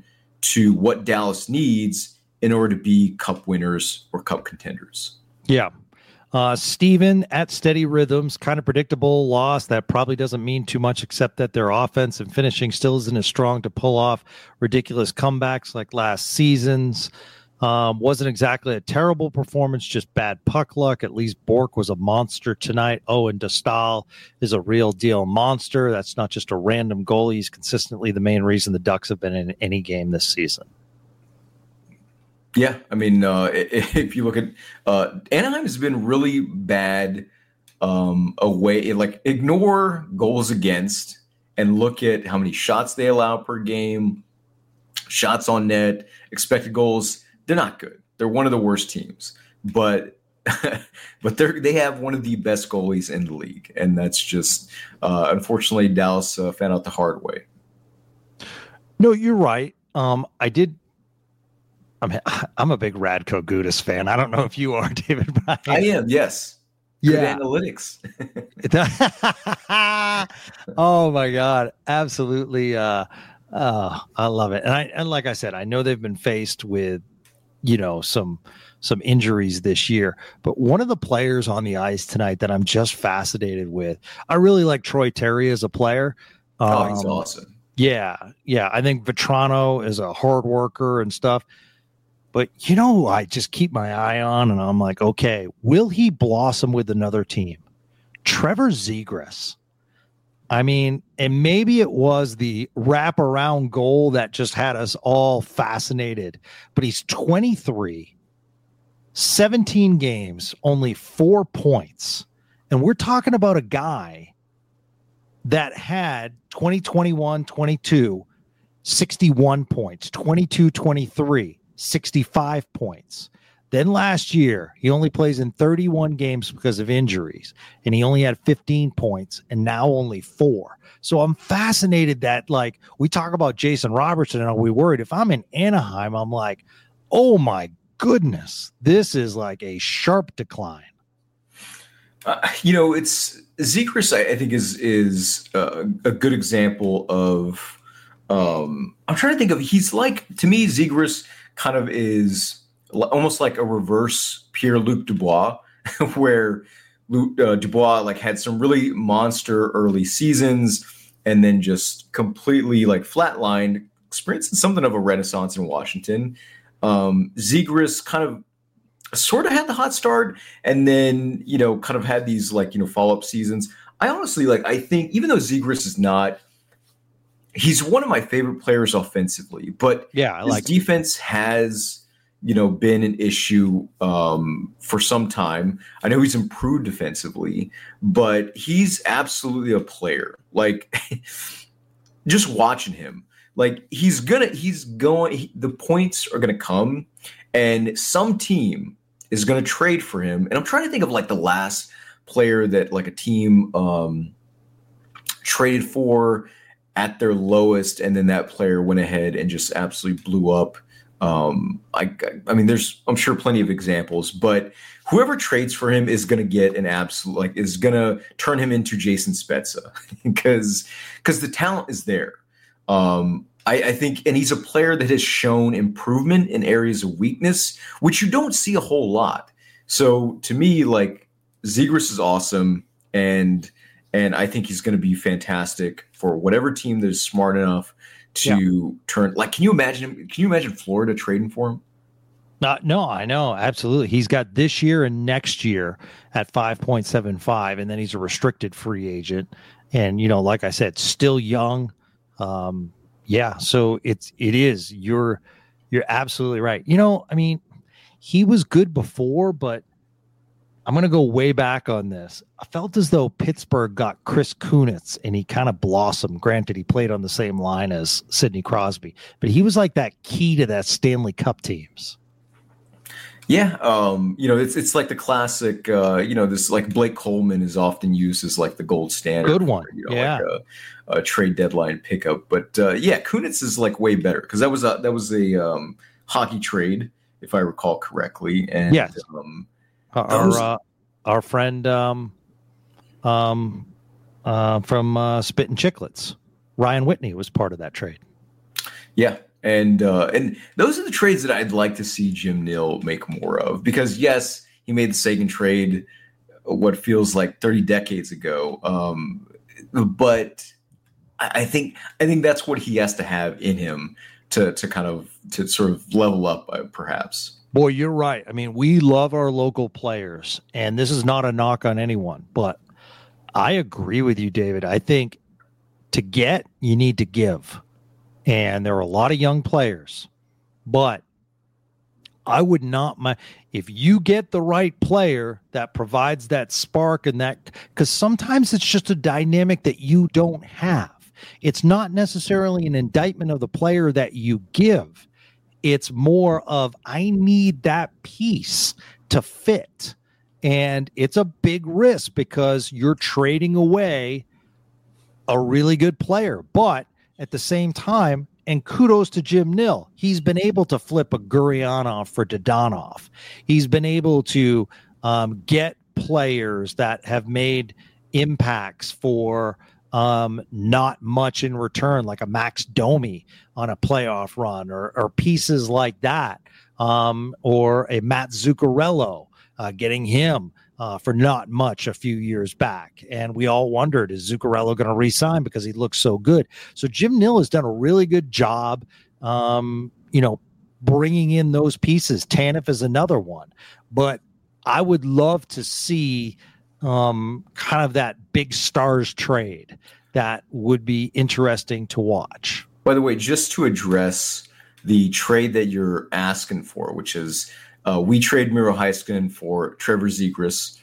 to what Dallas needs in order to be cup winners or cup contenders. Yeah. Uh, Steven at Steady Rhythms, kind of predictable loss. That probably doesn't mean too much, except that their offense and finishing still isn't as strong to pull off ridiculous comebacks like last season's. Um, wasn't exactly a terrible performance, just bad puck luck. At least Bork was a monster tonight. Oh, and Dostal is a real deal monster. That's not just a random goalie. He's consistently the main reason the Ducks have been in any game this season. Yeah, I mean, uh, if you look at uh, Anaheim has been really bad um, away. Like, ignore goals against and look at how many shots they allow per game, shots on net, expected goals. They're not good. They're one of the worst teams, but but they they have one of the best goalies in the league, and that's just uh, unfortunately Dallas uh, found out the hard way. No, you're right. Um, I did. I'm I'm a big Radko Gudas fan. I don't know if you are, David Bryan. I am, yes. Good yeah. analytics. Oh my God. Absolutely. Uh, uh, I love it. And I, and like I said, I know they've been faced with, you know, some, some injuries this year, but one of the players on the ice tonight that I'm just fascinated with, I really like Troy Terry as a player. Um, oh, he's awesome. Yeah. Yeah. I think Vetrano is a hard worker and stuff. But, you know, I just keep my eye on, and I'm like, okay, will he blossom with another team? Trevor Zegras. I mean, and maybe it was the wraparound goal that just had us all fascinated. But he's twenty-three, seventeen games, only four points. And we're talking about a guy that had twenty twenty-one twenty-two, sixty-one points, twenty-two twenty-three. sixty-five points. Then last year, he only plays in thirty-one games because of injuries, and he only had fifteen points, and now only four. So I'm fascinated that, like, we talk about Jason Robertson, and we worried. If I'm in Anaheim, I'm like, oh my goodness, this is like a sharp decline. Uh, you know, it's Zegras, I, I think, is is uh, a good example of. Um, I'm trying to think of. He's like, to me, Zegras kind of is almost like a reverse Pierre-Luc Dubois, where Luc, uh, Dubois like had some really monster early seasons and then just completely like flatlined, experiencing something of a renaissance in Washington. Um, Zegras kind of sort of had the hot start and then, you know, kind of had these like, you know, follow-up seasons. I honestly like, I think even though Zegras is not, he's one of my favorite players offensively, but yeah, I his like defense has, you know, been an issue um, for some time. I know he's improved defensively, but he's absolutely a player. Like, just watching him, like he's gonna, he's going. He, the points are gonna come, and some team is gonna trade for him. And I'm trying to think of like the last player that like a team um, traded for at their lowest, and then that player went ahead and just absolutely blew up. Um, I, I mean, there's, I'm sure, plenty of examples, but whoever trades for him is going to get an absolute, like, is going to turn him into Jason Spezza because, because the talent is there. Um, I, I think, and he's a player that has shown improvement in areas of weakness, which you don't see a whole lot. So to me, like, Zegras is awesome, and And I think he's going to be fantastic for whatever team that is smart enough to yeah. turn. Like, can you imagine him? Can you imagine Florida trading for him? Uh, no, I know. Absolutely. He's got this year and next year at five point seven five, and then he's a restricted free agent. And, you know, like I said, still young. Um, yeah. So it's, it is, you're, you're absolutely right. You know, I mean, he was good before, but I'm going to go way back on this. I felt as though Pittsburgh got Chris Kunitz and he kind of blossomed. Granted, he played on the same line as Sidney Crosby, but he was like that key to that Stanley Cup teams. Yeah. Um, you know, it's, it's like the classic, uh, you know, this like Blake Coleman is often used as like the gold standard. Good one. For, you know, yeah. Like a, a trade dedeadline pickup. But uh, yeah, Kunitz is like way better because that was a, that was a um, hockey trade, if I recall correctly. And yes. um, Our uh, our friend um, um, uh, from uh, Spit and Chicklets, Ryan Whitney, was part of that trade. Yeah, And uh, and those are the trades that I'd like to see Jim Nill make more of, because yes, he made the Seguin trade what feels like thirty decades ago, um, but I think I think that's what he has to have in him to to kind of to sort of level up, uh, perhaps. Boy, you're right. I mean, we love our local players, and this is not a knock on anyone, but I agree with you, David. I think to get, you need to give. And there are a lot of young players, but I would not mind if you get the right player that provides that spark and that, because sometimes it's just a dynamic that you don't have. It's not necessarily an indictment of the player that you give. It's more of, I need that piece to fit. And it's a big risk because you're trading away a really good player. But at the same time, and kudos to Jim Nill, he's been able to flip a Gurianov for Dodonov. He's been able to um, get players that have made impacts for um, not much in return, like a Max Domi on a playoff run, or, or pieces like that, um, or a Matt Zuccarello, uh, getting him uh, for not much a few years back. And we all wondered, is Zuccarello going to re-sign because he looks so good? So Jim Nill has done a really good job, um, you know, bringing in those pieces. Tanev is another one. But I would love to see um, kind of that big stars trade that would be interesting to watch. By the way, just to address the trade that you're asking for, which is uh, we trade Miro Heiskanen for Trevor Zegras.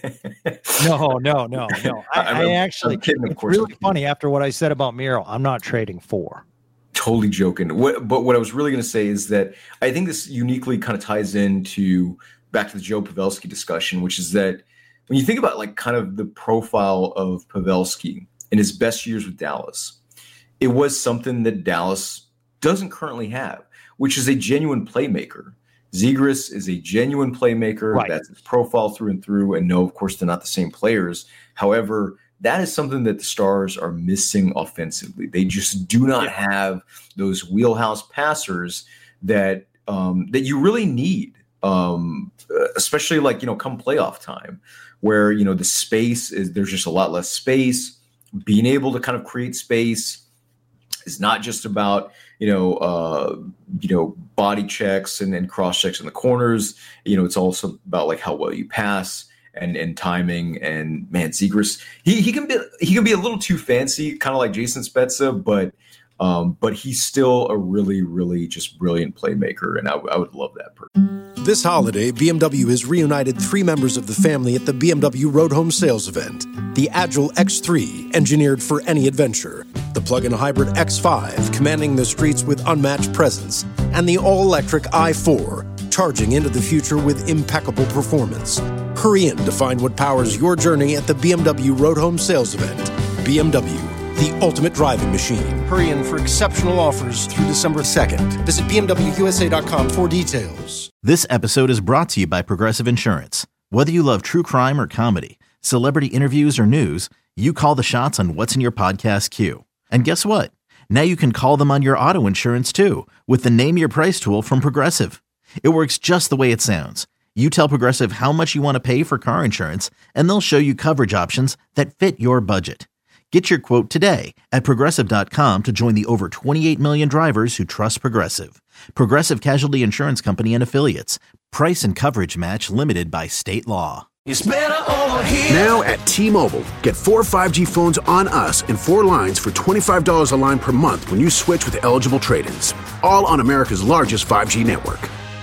no, no, no, no. I, I'm, I actually, I'm kidding, of it's course. really funny after what I said about Miro. I'm not trading for. Totally joking. What, but what I was really going to say is that I think this uniquely kind of ties into back to the Joe Pavelski discussion, which is that when you think about like kind of the profile of Pavelski in his best years with Dallas, it was something that Dallas doesn't currently have, which is a genuine playmaker. Zegras is a genuine playmaker. Right. That's his profile through and through. And no, of course, they're not the same players. However, that is something that the Stars are missing offensively. They just do not yeah. have those wheelhouse passers that um, that you really need, um, especially like, you know, come playoff time where, you know, the space is, there's just a lot less space. Being able to kind of create space is not just about, you know, uh, you know, body checks and, and cross checks in the corners. You know, it's also about like how well you pass and, and timing. And man, Zegras, he he can be he can be a little too fancy, kind of like Jason Spezza, but um, but he's still a really, really just brilliant playmaker, and I, I would love that person. This holiday, B M W has reunited three members of the family at the B M W Road Home Sales Event. The Agile X three, engineered for any adventure. The plug-in hybrid X five, commanding the streets with unmatched presence. And the all-electric i four, charging into the future with impeccable performance. Hurry in to find what powers your journey at the B M W Road Home Sales Event. B M W, the ultimate driving machine. Hurry in for exceptional offers through December second. Visit B M W U S A dot com for details. This episode is brought to you by Progressive Insurance. Whether you love true crime or comedy, celebrity interviews or news, you call the shots on what's in your podcast queue. And guess what? Now you can call them on your auto insurance too with the Name Your Price tool from Progressive. It works just the way it sounds. You tell Progressive how much you want to pay for car insurance, and they'll show you coverage options that fit your budget. Get your quote today at Progressive dot com to join the over twenty-eight million drivers who trust Progressive. Progressive Casualty Insurance Company and Affiliates. Price and coverage match limited by state law. It's better over here. Now at T-Mobile, get four five G phones on us and four lines for twenty-five dollars a line per month when you switch with eligible trade-ins. All on America's largest five G network.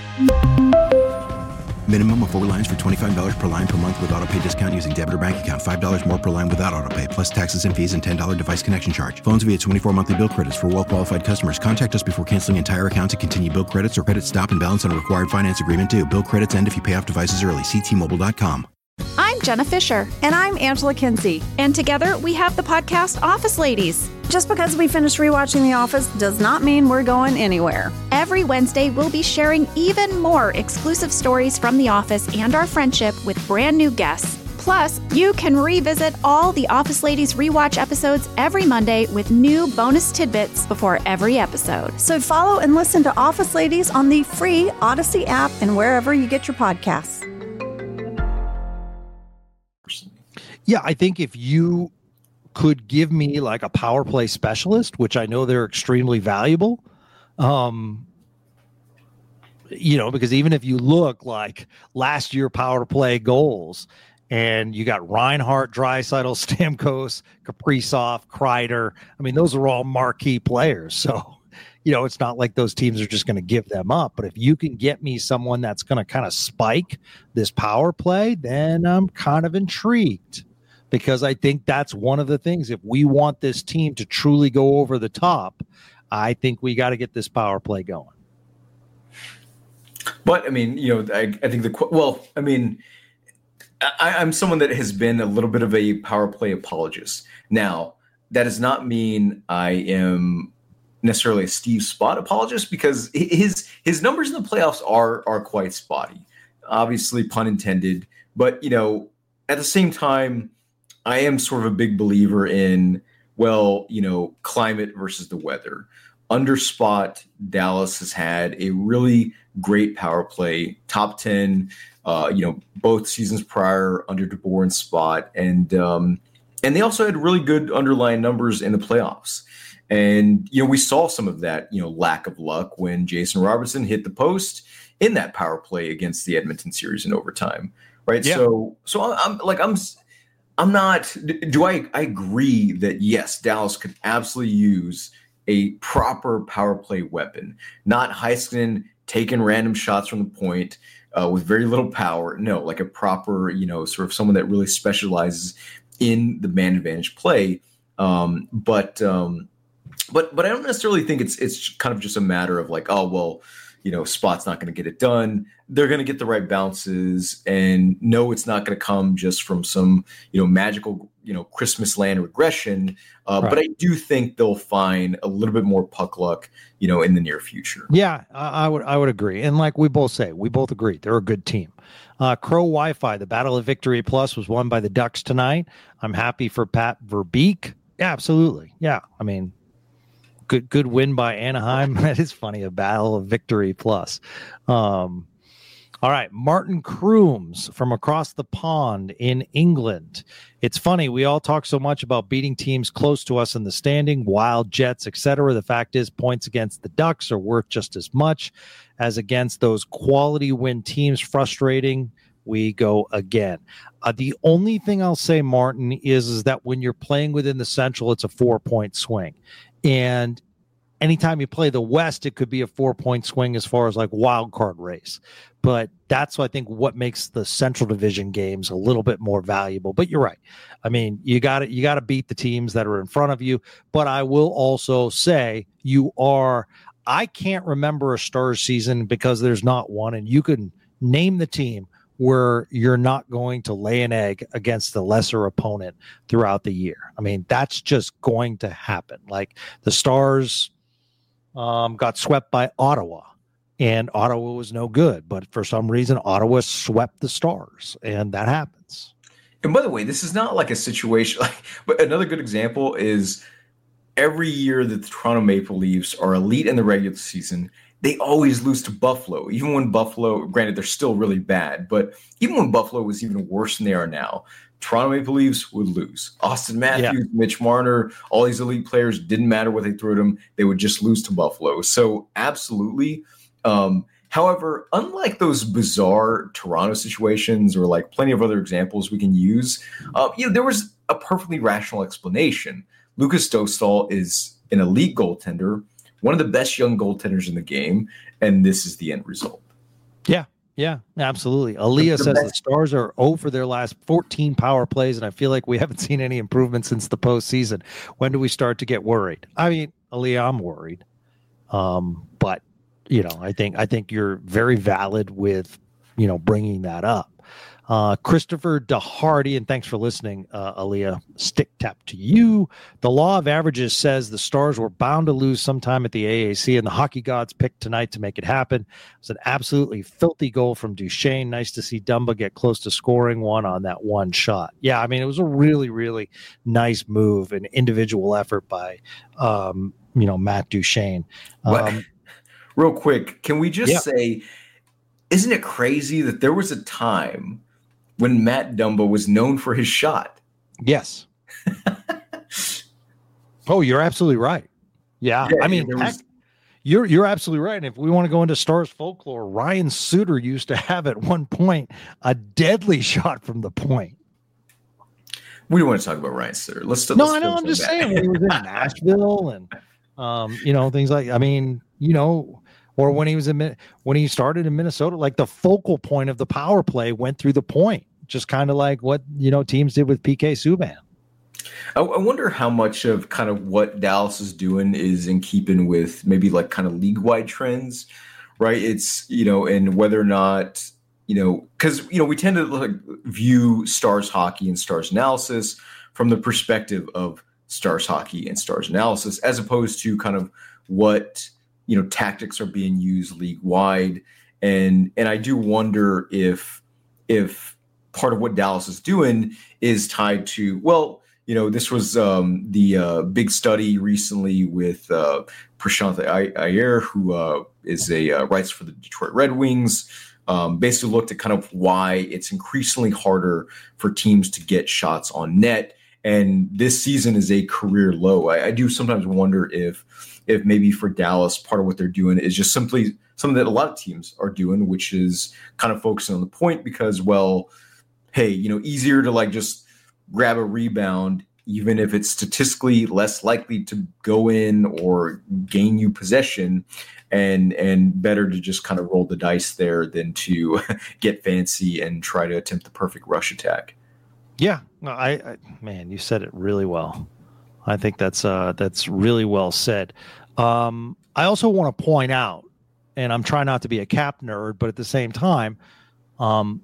Minimum of four lines for twenty-five dollars per line per month with autopay discount using debit or bank account. five dollars more per line without autopay, plus taxes and fees and ten dollars device connection charge. Phones via twenty-four monthly bill credits for well-qualified customers. Contact us before canceling entire account to continue bill credits or credit stop and balance on required finance agreement due. Bill credits end if you pay off devices early. See T Mobile dot com. I'm Jenna Fisher. And I'm Angela Kinsey. And together we have the podcast Office Ladies. Just because we finished rewatching The Office does not mean we're going anywhere. Every Wednesday, we'll be sharing even more exclusive stories from The Office and our friendship with brand new guests. Plus, you can revisit all the Office Ladies rewatch episodes every Monday with new bonus tidbits before every episode. So follow and listen to Office Ladies on the free Odyssey app and wherever you get your podcasts. Yeah, I think if you could give me like a power play specialist, which I know they're extremely valuable, um, you know, because even if you look like last year power play goals, and you got Reinhart, Draisaitl, Stamkos, Kaprizov, Kreider. I mean, those are all marquee players. So, you know, it's not like those teams are just going to give them up. But if you can get me someone that's going to kind of spike this power play, then I'm kind of intrigued, because I think that's one of the things. If we want this team to truly go over the top, I think we got to get this power play going. But, I mean, you know, I, I think the – well, I mean – I, I'm someone that has been a little bit of a power play apologist. Now, that does not mean I am necessarily a Steve Spott apologist, because his his numbers in the playoffs are are quite spotty. Obviously, pun intended. But, you know, at the same time, I am sort of a big believer in, well, you know, climate versus the weather. Under Spott, Dallas has had a really great power play, top ten. Uh, you know, both seasons prior under DeBoer and Spott, and um, and they also had really good underlying numbers in the playoffs. And you know, we saw some of that, you know, lack of luck when Jason Robertson hit the post in that power play against the Edmonton series in overtime, right? Yeah. So, so I'm like, I'm, I'm not. Do I? I agree that yes, Dallas could absolutely use a proper power play weapon, not Heiskanen taking random shots from the point. Uh, with very little power. No, like a proper, you know, sort of someone that really specializes in the man advantage play. Um, but, um, but, but I don't necessarily think it's, it's kind of just a matter of like, oh, well, you know, Spott's not going to get it done. They're going to get the right bounces, and no, it's not going to come just from some, you know, magical, you know, Christmas land regression. Uh, right. But I do think they'll find a little bit more puck luck, you know, in the near future. Yeah, I, I would, I would agree. And like we both say, we both agree they're a good team. Uh, Crow Wi-Fi, the Battle of Victory Plus was won by the Ducks tonight. I'm happy for Pat Verbeek. Yeah, absolutely. Yeah, I mean, good, good win by Anaheim. That is funny. A Battle of Victory Plus. Um, All right, Martin Crooms from across the pond in England. It's funny, we all talk so much about beating teams close to us in the standing, Wild, Jets, et cetera. The fact is, points against the Ducks are worth just as much as against those quality win teams. Frustrating. We go again. Uh, the only thing I'll say, Martin, is, is that when you're playing within the Central, it's a four-point swing. And anytime you play the West, it could be a four-point swing as far as like wild card race. But that's, I think, what makes the Central Division games a little bit more valuable. But you're right. I mean, you got to you got to beat the teams that are in front of you. But I will also say you are. I can't remember a Stars season, because there's not one, and you can name the team where you're not going to lay an egg against the lesser opponent throughout the year. I mean, that's just going to happen. Like the Stars um, got swept by Ottawa. And Ottawa was no good, but for some reason, Ottawa swept the Stars, and that happens. And by the way, this is not like a situation. Like, but another good example is every year that the Toronto Maple Leafs are elite in the regular season, they always lose to Buffalo. Even when Buffalo, granted, they're still really bad, but even when Buffalo was even worse than they are now, Toronto Maple Leafs would lose. Austin Matthews, yeah. Mitch Marner, all these elite players, didn't matter what they threw at them. They would just lose to Buffalo. So absolutely. Um, however, unlike those bizarre Toronto situations or like plenty of other examples we can use, uh, you know, there was a perfectly rational explanation. Lucas Dostal is an elite goaltender, one of the best young goaltenders in the game, and this is the end result. Yeah, yeah, absolutely. Aaliyah says best. The Stars are zero for their last fourteen power plays, and I feel like we haven't seen any improvement since the postseason. When do we start to get worried? I mean, Aaliyah, I'm worried, um, but. You know, I think I think you're very valid with, you know, bringing that up. Uh, Christopher DeHardy, and thanks for listening, uh, Aaliyah. Stick tap to you. The law of averages says the Stars were bound to lose sometime at the A A C, and the hockey gods picked tonight to make it happen. It was an absolutely filthy goal from Duchesne. Nice to see Dumba get close to scoring one on that one shot. Yeah, I mean, it was a really, really nice move, an individual effort by, um, you know, Matt Duchesne. Um, well, real quick, can we just yeah. say, isn't it crazy that there was a time when Matt Dumba was known for his shot? Yes. Oh, you're absolutely right. Yeah. yeah I mean, was... heck, you're you're absolutely right. And if we want to go into Stars folklore, Ryan Suter used to have at one point a deadly shot from the point. We don't want to talk about Ryan Suter. Let's No, let's I know. I'm just back. saying when he was in Nashville and um, you know, things like I mean, you know, or when he was in when he started in Minnesota, like the focal point of the power play went through the point. Just kind of like what, you know, teams did with P K Subban. I, I wonder how much of kind of what Dallas is doing is in keeping with maybe like kind of league-wide trends, right? It's, you know, and whether or not, you know, because, you know, we tend to like view Stars hockey and Stars analysis from the perspective of Stars hockey and Stars analysis, as opposed to kind of what, you know, tactics are being used league-wide. And, and I do wonder if, if, part of what Dallas is doing is tied to, well, you know, this was um, the uh, big study recently with uh, Prashant Iyer, who uh, is a uh, writes for the Detroit Red Wings, um, basically looked at kind of why it's increasingly harder for teams to get shots on net. And this season is a career low. I, I do sometimes wonder if, if maybe for Dallas, part of what they're doing is just simply something that a lot of teams are doing, which is kind of focusing on the point because, well, hey, you know, easier to like just grab a rebound, even if it's statistically less likely to go in or gain you possession, and and better to just kind of roll the dice there than to get fancy and try to attempt the perfect rush attack. Yeah, no, I, I man, you said it really well. I think that's uh, that's really well said. Um, I also want to point out, and I'm trying not to be a cap nerd, but at the same time, um,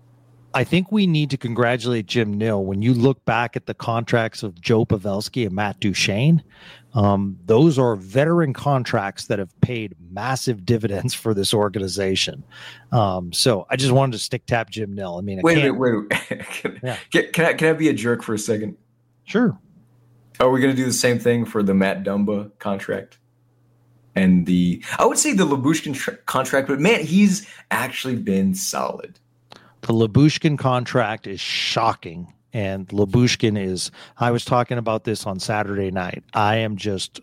I think we need to congratulate Jim Nill. When you look back at the contracts of Joe Pavelski and Matt Duchesne, um, those are veteran contracts that have paid massive dividends for this organization. Um, so I just wanted to stick tap Jim Nill. I mean, I wait, can't, wait, wait, wait. can, yeah. can, can I can I be a jerk for a second? Sure. Are we going to do the same thing for the Matt Dumba contract? And the, I would say the Lyubushkin tr- contract, but man, he's actually been solid. The Lyubushkin contract is shocking. And Lyubushkin is, I was talking about this on Saturday night. I am just,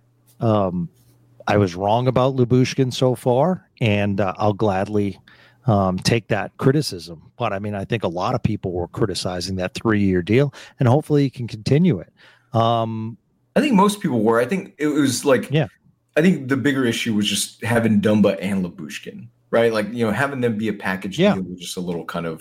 um, I was wrong about Lyubushkin so far, and uh, I'll gladly um, take that criticism. But I mean, I think a lot of people were criticizing that three-year deal, and hopefully he can continue it. Um, I think most people were. I think it was like, yeah. I think the bigger issue was just having Dumba and Lyubushkin. Right, like, you know, having them be a package yeah. deal was just a little kind of.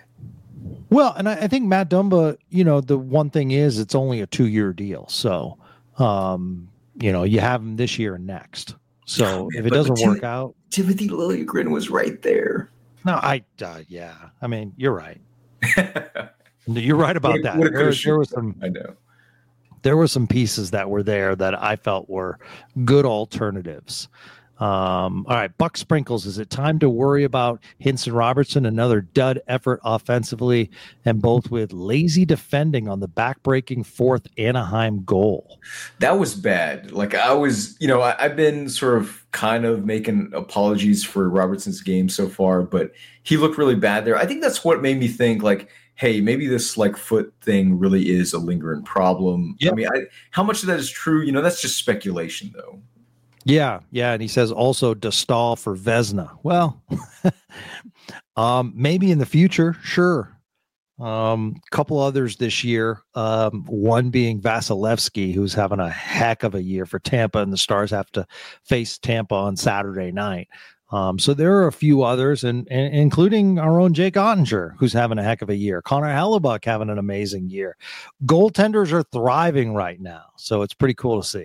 Well, and I, I think Matt Dumba, you know, the one thing is it's only a two-year deal, so um, you know, you have him this year and next. So oh, man, if it doesn't Tim- work out, Timothy Liljegren was right there. No, I uh, yeah, I mean, you're right. You're right about what, that. What there, there was some. I know. There were some pieces that were there that I felt were good alternatives. Um, all right, Buck Sprinkles, is it time to worry about Hinson Robertson? Another dud effort offensively, and both with lazy defending on the backbreaking fourth Anaheim goal. That was bad. Like I was, you know, I, I've been sort of kind of making apologies for Robertson's game so far, but he looked really bad there. I think that's what made me think like, hey, maybe this like foot thing really is a lingering problem. Yep. I mean, I, how much of that is true? You know, that's just speculation though. Yeah, yeah, and he says also Dostal for Vezina. Well, um, maybe in the future, sure. Um, couple others this year, um, one being Vasilevsky, who's having a heck of a year for Tampa, and the Stars have to face Tampa on Saturday night. Um, so there are a few others, and, and including our own Jake Ottinger, who's having a heck of a year. Connor Hellebuck having an amazing year. Goaltenders are thriving right now, so it's pretty cool to see.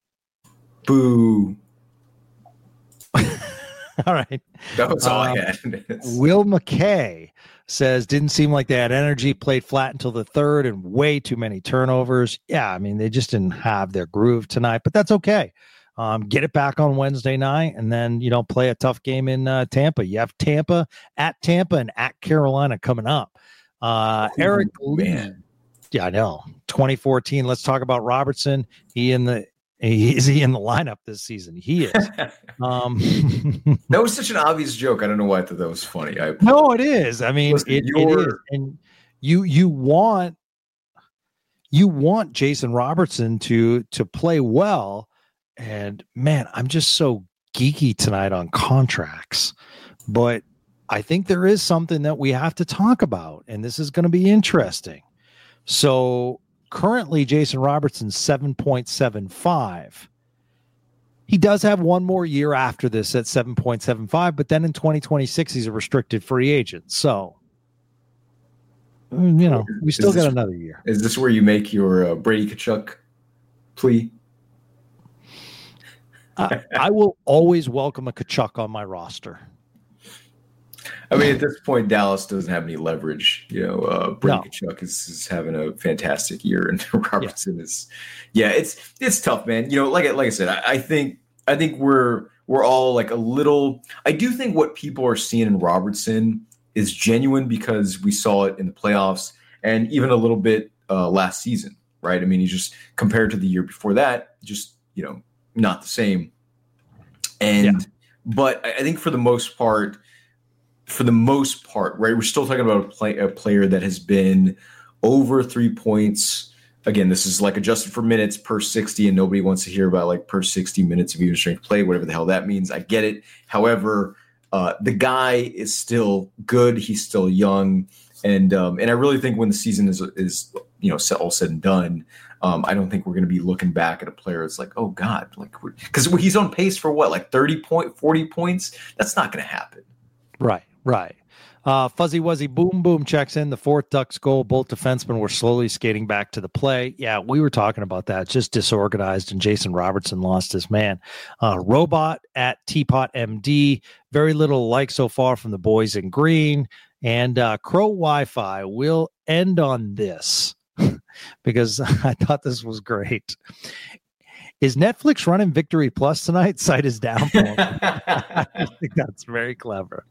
Boo. All right. That was all um, I had. Will McKay says, didn't seem like they had energy, played flat until the third and way too many turnovers. Yeah, I mean, they just didn't have their groove tonight, but that's okay. Um, get it back on Wednesday night and then, you know, play a tough game in uh, Tampa. You have Tampa at Tampa and at Carolina coming up. Uh, Eric Lee. Yeah, I know. twenty fourteen. Let's talk about Robertson. He in the he, is he in the lineup this season? He is. Um, that was such an obvious joke. I don't know why I thought that was funny. I, no, it is. I mean, listen, it, it is. And you you want you want Jason Robertson to to play well. And man, I'm just so geeky tonight on contracts. But I think there is something that we have to talk about, and this is going to be interesting. So currently, Jason Robertson's seven point seven five. He does have one more year after this at seven point seven five, but then in twenty twenty-six, he's a restricted free agent. So, you know, we still got another year. Is this where you make your uh, Brady Tkachuk plea? uh, I will always welcome a Tkachuk on my roster. I mean, at this point, Dallas doesn't have any leverage. You know, uh, Brady No. Tkachuk is, is having a fantastic year, and Robertson Yeah. is, yeah, it's it's tough, man. You know, like I- like I said, I, I think I think we're we're all like a little. I do think what people are seeing in Robertson is genuine because we saw it in the playoffs and even a little bit uh, last season, right? I mean, he's just compared to the year before that, just you know, not the same. And Yeah. but I I think for the most part. For the most part, right, we're still talking about a, play, a player that has been over three points. Again, this is like adjusted for minutes per sixty, and nobody wants to hear about like per sixty minutes of even strength play, whatever the hell that means. I get it. However, uh, the guy is still good. He's still young, and um, and I really think when the season is is you know all said and done, um, I don't think we're going to be looking back at a player that's like, oh God, like because he's on pace for what, like thirty point, forty points. That's not going to happen. Right, right. Uh, Fuzzy Wuzzy Boom Boom checks in. The fourth Ducks goal. Both defensemen were slowly skating back to the play. Yeah, we were talking about that. Just disorganized, and Jason Robertson lost his man. Uh, Robot at Teapot M D. Very little like so far from the boys in green. And uh, Crow Wi-Fi will end on this because I thought this was great. Is Netflix running Victory Plus tonight? Site is down. I think that's very clever.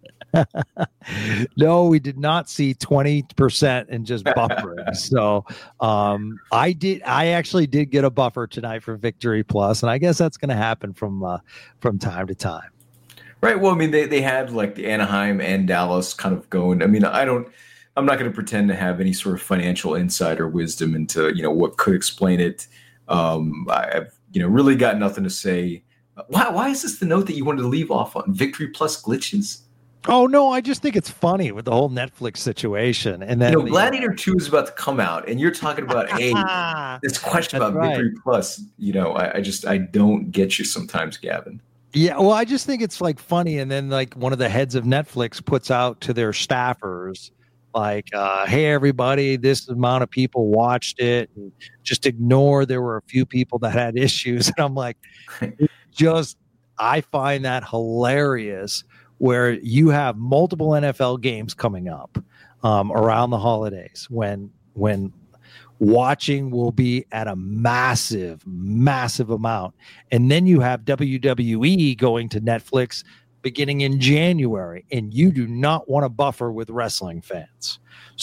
No, we did not see twenty percent and just buffering. So um, I did. I actually did get a buffer tonight for Victory Plus, and I guess that's going to happen from uh, from time to time. Right. Well, I mean, they, they had like the Anaheim and Dallas kind of going. I mean, I don't. I'm not going to pretend to have any sort of financial insight or wisdom into you know what could explain it. Um, I've you know really got nothing to say. Why why is this the note that you wanted to leave off on? Victory Plus glitches? Oh no, I just think it's funny with the whole Netflix situation. And then you know, the, Gladiator two is about to come out, and you're talking about hey, this question That's about right. Victory Plus. You know, I, I just I don't get you sometimes, Gavin. Yeah, well, I just think it's like funny, and then like one of the heads of Netflix puts out to their staffers, like, uh, "Hey, everybody, this amount of people watched it, and just ignore there were a few people that had issues." And I'm like, just I find that hilarious. Where you have multiple N F L games coming up um, around the holidays, when when watching will be at a massive, massive amount. And then you have W W E going to Netflix beginning in January, and you do not want to buffer with wrestling fans.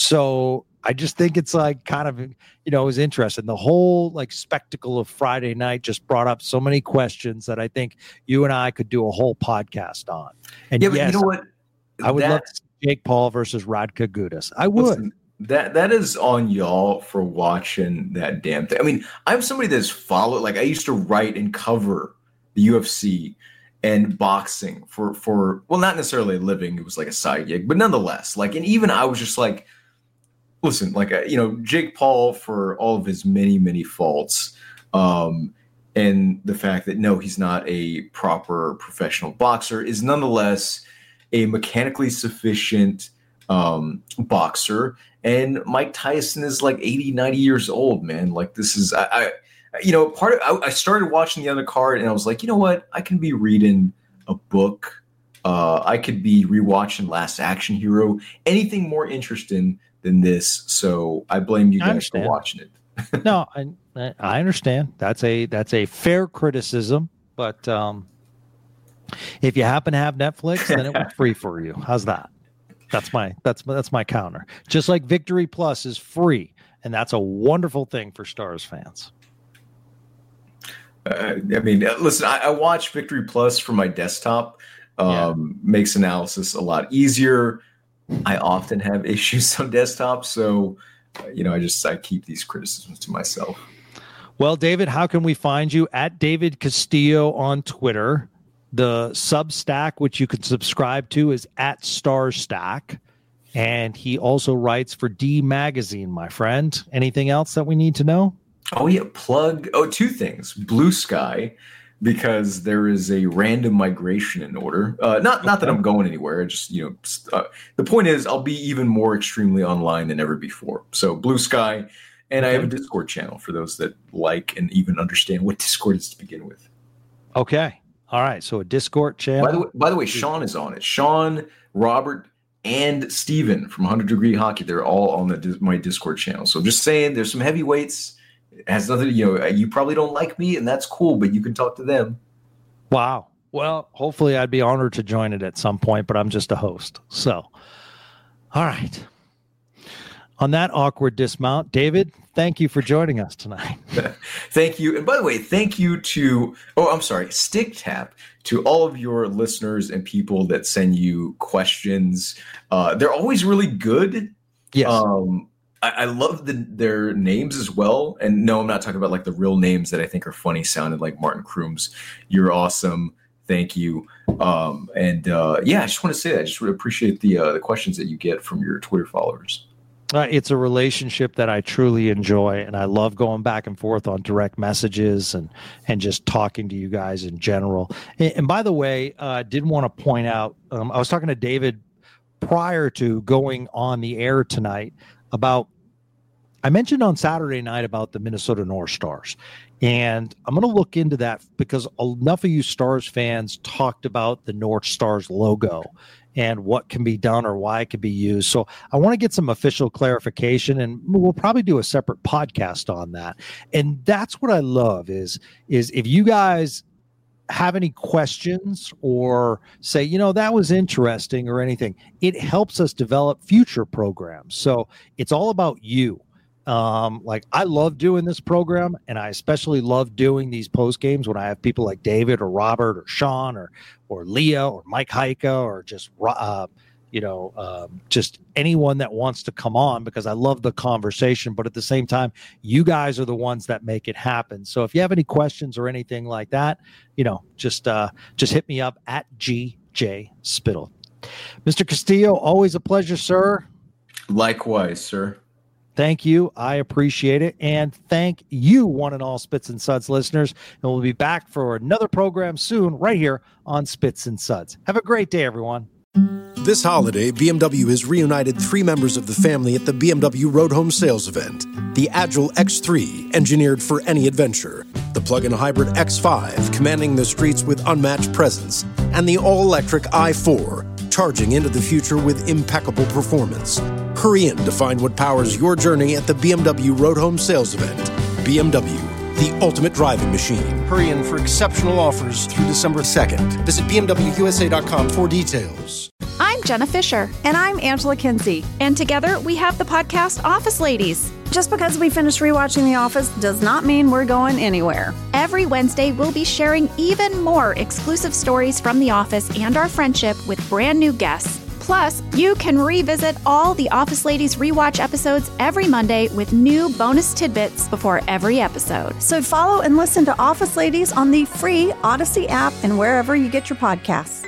So I just think it's like kind of, you know, it was interesting. The whole like spectacle of Friday night just brought up so many questions that I think you and I could do a whole podcast on. And Yeah, but yes, you know what? I would That- love to see Jake Paul versus Radka Gudas. I would. Listen, that that is on y'all for watching that damn thing. I mean, I'm somebody that's followed. Like I used to write and cover the U F C and boxing for for well, not necessarily a living. It was like a side gig, but nonetheless, like, and even I was just like, listen, like uh, you know, Jake Paul, for all of his many many faults, um, and the fact that no, he's not a proper professional boxer, is nonetheless a mechanically sufficient um, boxer. And Mike Tyson is like eighty, ninety years old, man. Like this is, I, I you know, part of, I, I started watching the other card and I was like, you know what? I can be reading a book Uh, I could be rewatching Last Action Hero, anything more interesting than this. So I blame you guys for watching it. No, I I understand. That's a that's a fair criticism, but um, if you happen to have Netflix, then it was free for you. How's that? That's my that's that's my counter. Just like Victory Plus is free, and that's a wonderful thing for Stars fans. Uh, I mean, listen, I, I watch Victory Plus from my desktop. Um, yeah. Makes analysis a lot easier. I often have issues on desktop, so uh, you know, I just I keep these criticisms to myself. Well, David, how can we find you? At David Castillo on Twitter. The Substack, which you can subscribe to, is at Starstack, and he also writes for D Magazine. My friend, anything else that we need to know? Oh yeah, plug. Oh, two things: Blue Sky, because there is a random migration in order. Uh, not not that I'm going anywhere. Just, you know, uh, the point is I'll be even more extremely online than ever before. So Blue Sky, and I have a Discord channel for those that like and even understand what Discord is to begin with. Okay, all right. So a Discord channel. By the way, by the way, Sean is on it. Sean, Robert, and Steven from one hundred Degree Hockey. They're all on the my Discord channel. So just saying, there's some heavyweights. It has nothing, you know, you probably don't like me, and that's cool, but you can talk to them. Wow. Well, hopefully I'd be honored to join it at some point, but I'm just a host. So, all right. On that awkward dismount, David, thank you for joining us tonight. Thank you. And by the way, thank you to, oh, I'm sorry, Stick Tap, to all of your listeners and people that send you questions. Uh, they're always really good. Yes. Um, I, I love the, their names as well. And no, I'm not talking about like the real names that I think are funny sounded like Martin Krooms. You're awesome. Thank you. Um, and uh, yeah, I just want to say that. I just really appreciate the uh, the questions that you get from your Twitter followers. Uh, it's a relationship that I truly enjoy, and I love going back and forth on direct messages and and just talking to you guys in general. And, and by the way, I uh, did want to point out, um, I was talking to David prior to going on the air tonight about, I mentioned on Saturday night about the Minnesota North Stars, and I'm going to look into that because enough of you Stars fans talked about the North Stars logo and what can be done or why it can be used. So I want to get some official clarification, and we'll probably do a separate podcast on that. And that's what I love is, is if you guys have any questions or say, you know, that was interesting or anything, it helps us develop future programs. So it's all about you. Um, like I love doing this program, and I especially love doing these post games when I have people like David or Robert or Sean or or Leah or Mike Heika or just uh, you know um, just anyone that wants to come on, because I love the conversation. But at the same time, you guys are the ones that make it happen. So if you have any questions or anything like that, you know, just uh, just hit me up at G J Spittle. Mister Castillo, always a pleasure, sir. Likewise, sir. Thank you. I appreciate it. And thank you, one and all Spits and Suds listeners. And we'll be back for another program soon right here on Spits and Suds. Have a great day, everyone. This holiday, B M W has reunited three members of the family at the B M W Road Home Sales Event. The Agile X three, engineered for any adventure. The plug-in hybrid X five, commanding the streets with unmatched presence. And the all-electric i four, charging into the future with impeccable performance. Hurry in to find what powers your journey at the B M W Road Home Sales Event. B M W, the ultimate driving machine. Hurry in for exceptional offers through December second. Visit B M W U S A dot com for details. I'm Jenna Fisher. And I'm Angela Kinsey. And together we have the podcast Office Ladies. Just because we finished rewatching The Office does not mean we're going anywhere. Every Wednesday, we'll be sharing even more exclusive stories from The Office and our friendship with brand new guests. Plus, you can revisit all the Office Ladies rewatch episodes every Monday with new bonus tidbits before every episode. So follow and listen to Office Ladies on the free Odyssey app and wherever you get your podcasts.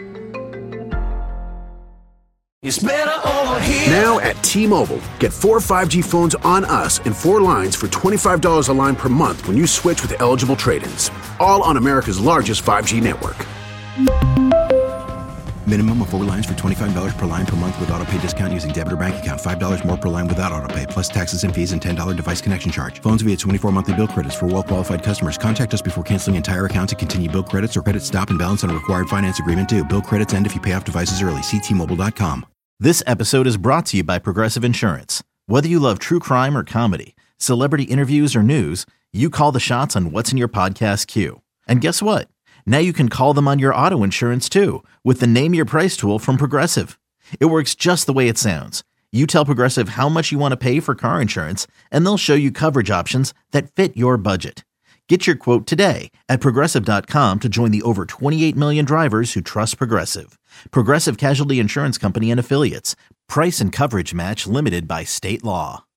It's better over here. Now at T-Mobile, get four five G phones on us and four lines for twenty-five dollars a line per month when you switch with eligible trade-ins. All on America's largest five G network. Minimum of four lines for twenty-five dollars per line per month with auto pay discount using debit or bank account. five dollars more per line without auto pay, plus taxes and fees and ten dollars device connection charge. Phones via twenty-four monthly bill credits for well-qualified customers. Contact us before canceling entire account to continue bill credits or credit stop and balance on a required finance agreement due. Bill credits end if you pay off devices early. See T Mobile dot com. This episode is brought to you by Progressive Insurance. Whether you love true crime or comedy, celebrity interviews or news, you call the shots on what's in your podcast queue. And guess what? Now you can call them on your auto insurance too with the Name Your Price tool from Progressive. It works just the way it sounds. You tell Progressive how much you want to pay for car insurance, and they'll show you coverage options that fit your budget. Get your quote today at Progressive dot com to join the over twenty-eight million drivers who trust Progressive. Progressive Casualty Insurance Company and Affiliates. Price and coverage match limited by state law.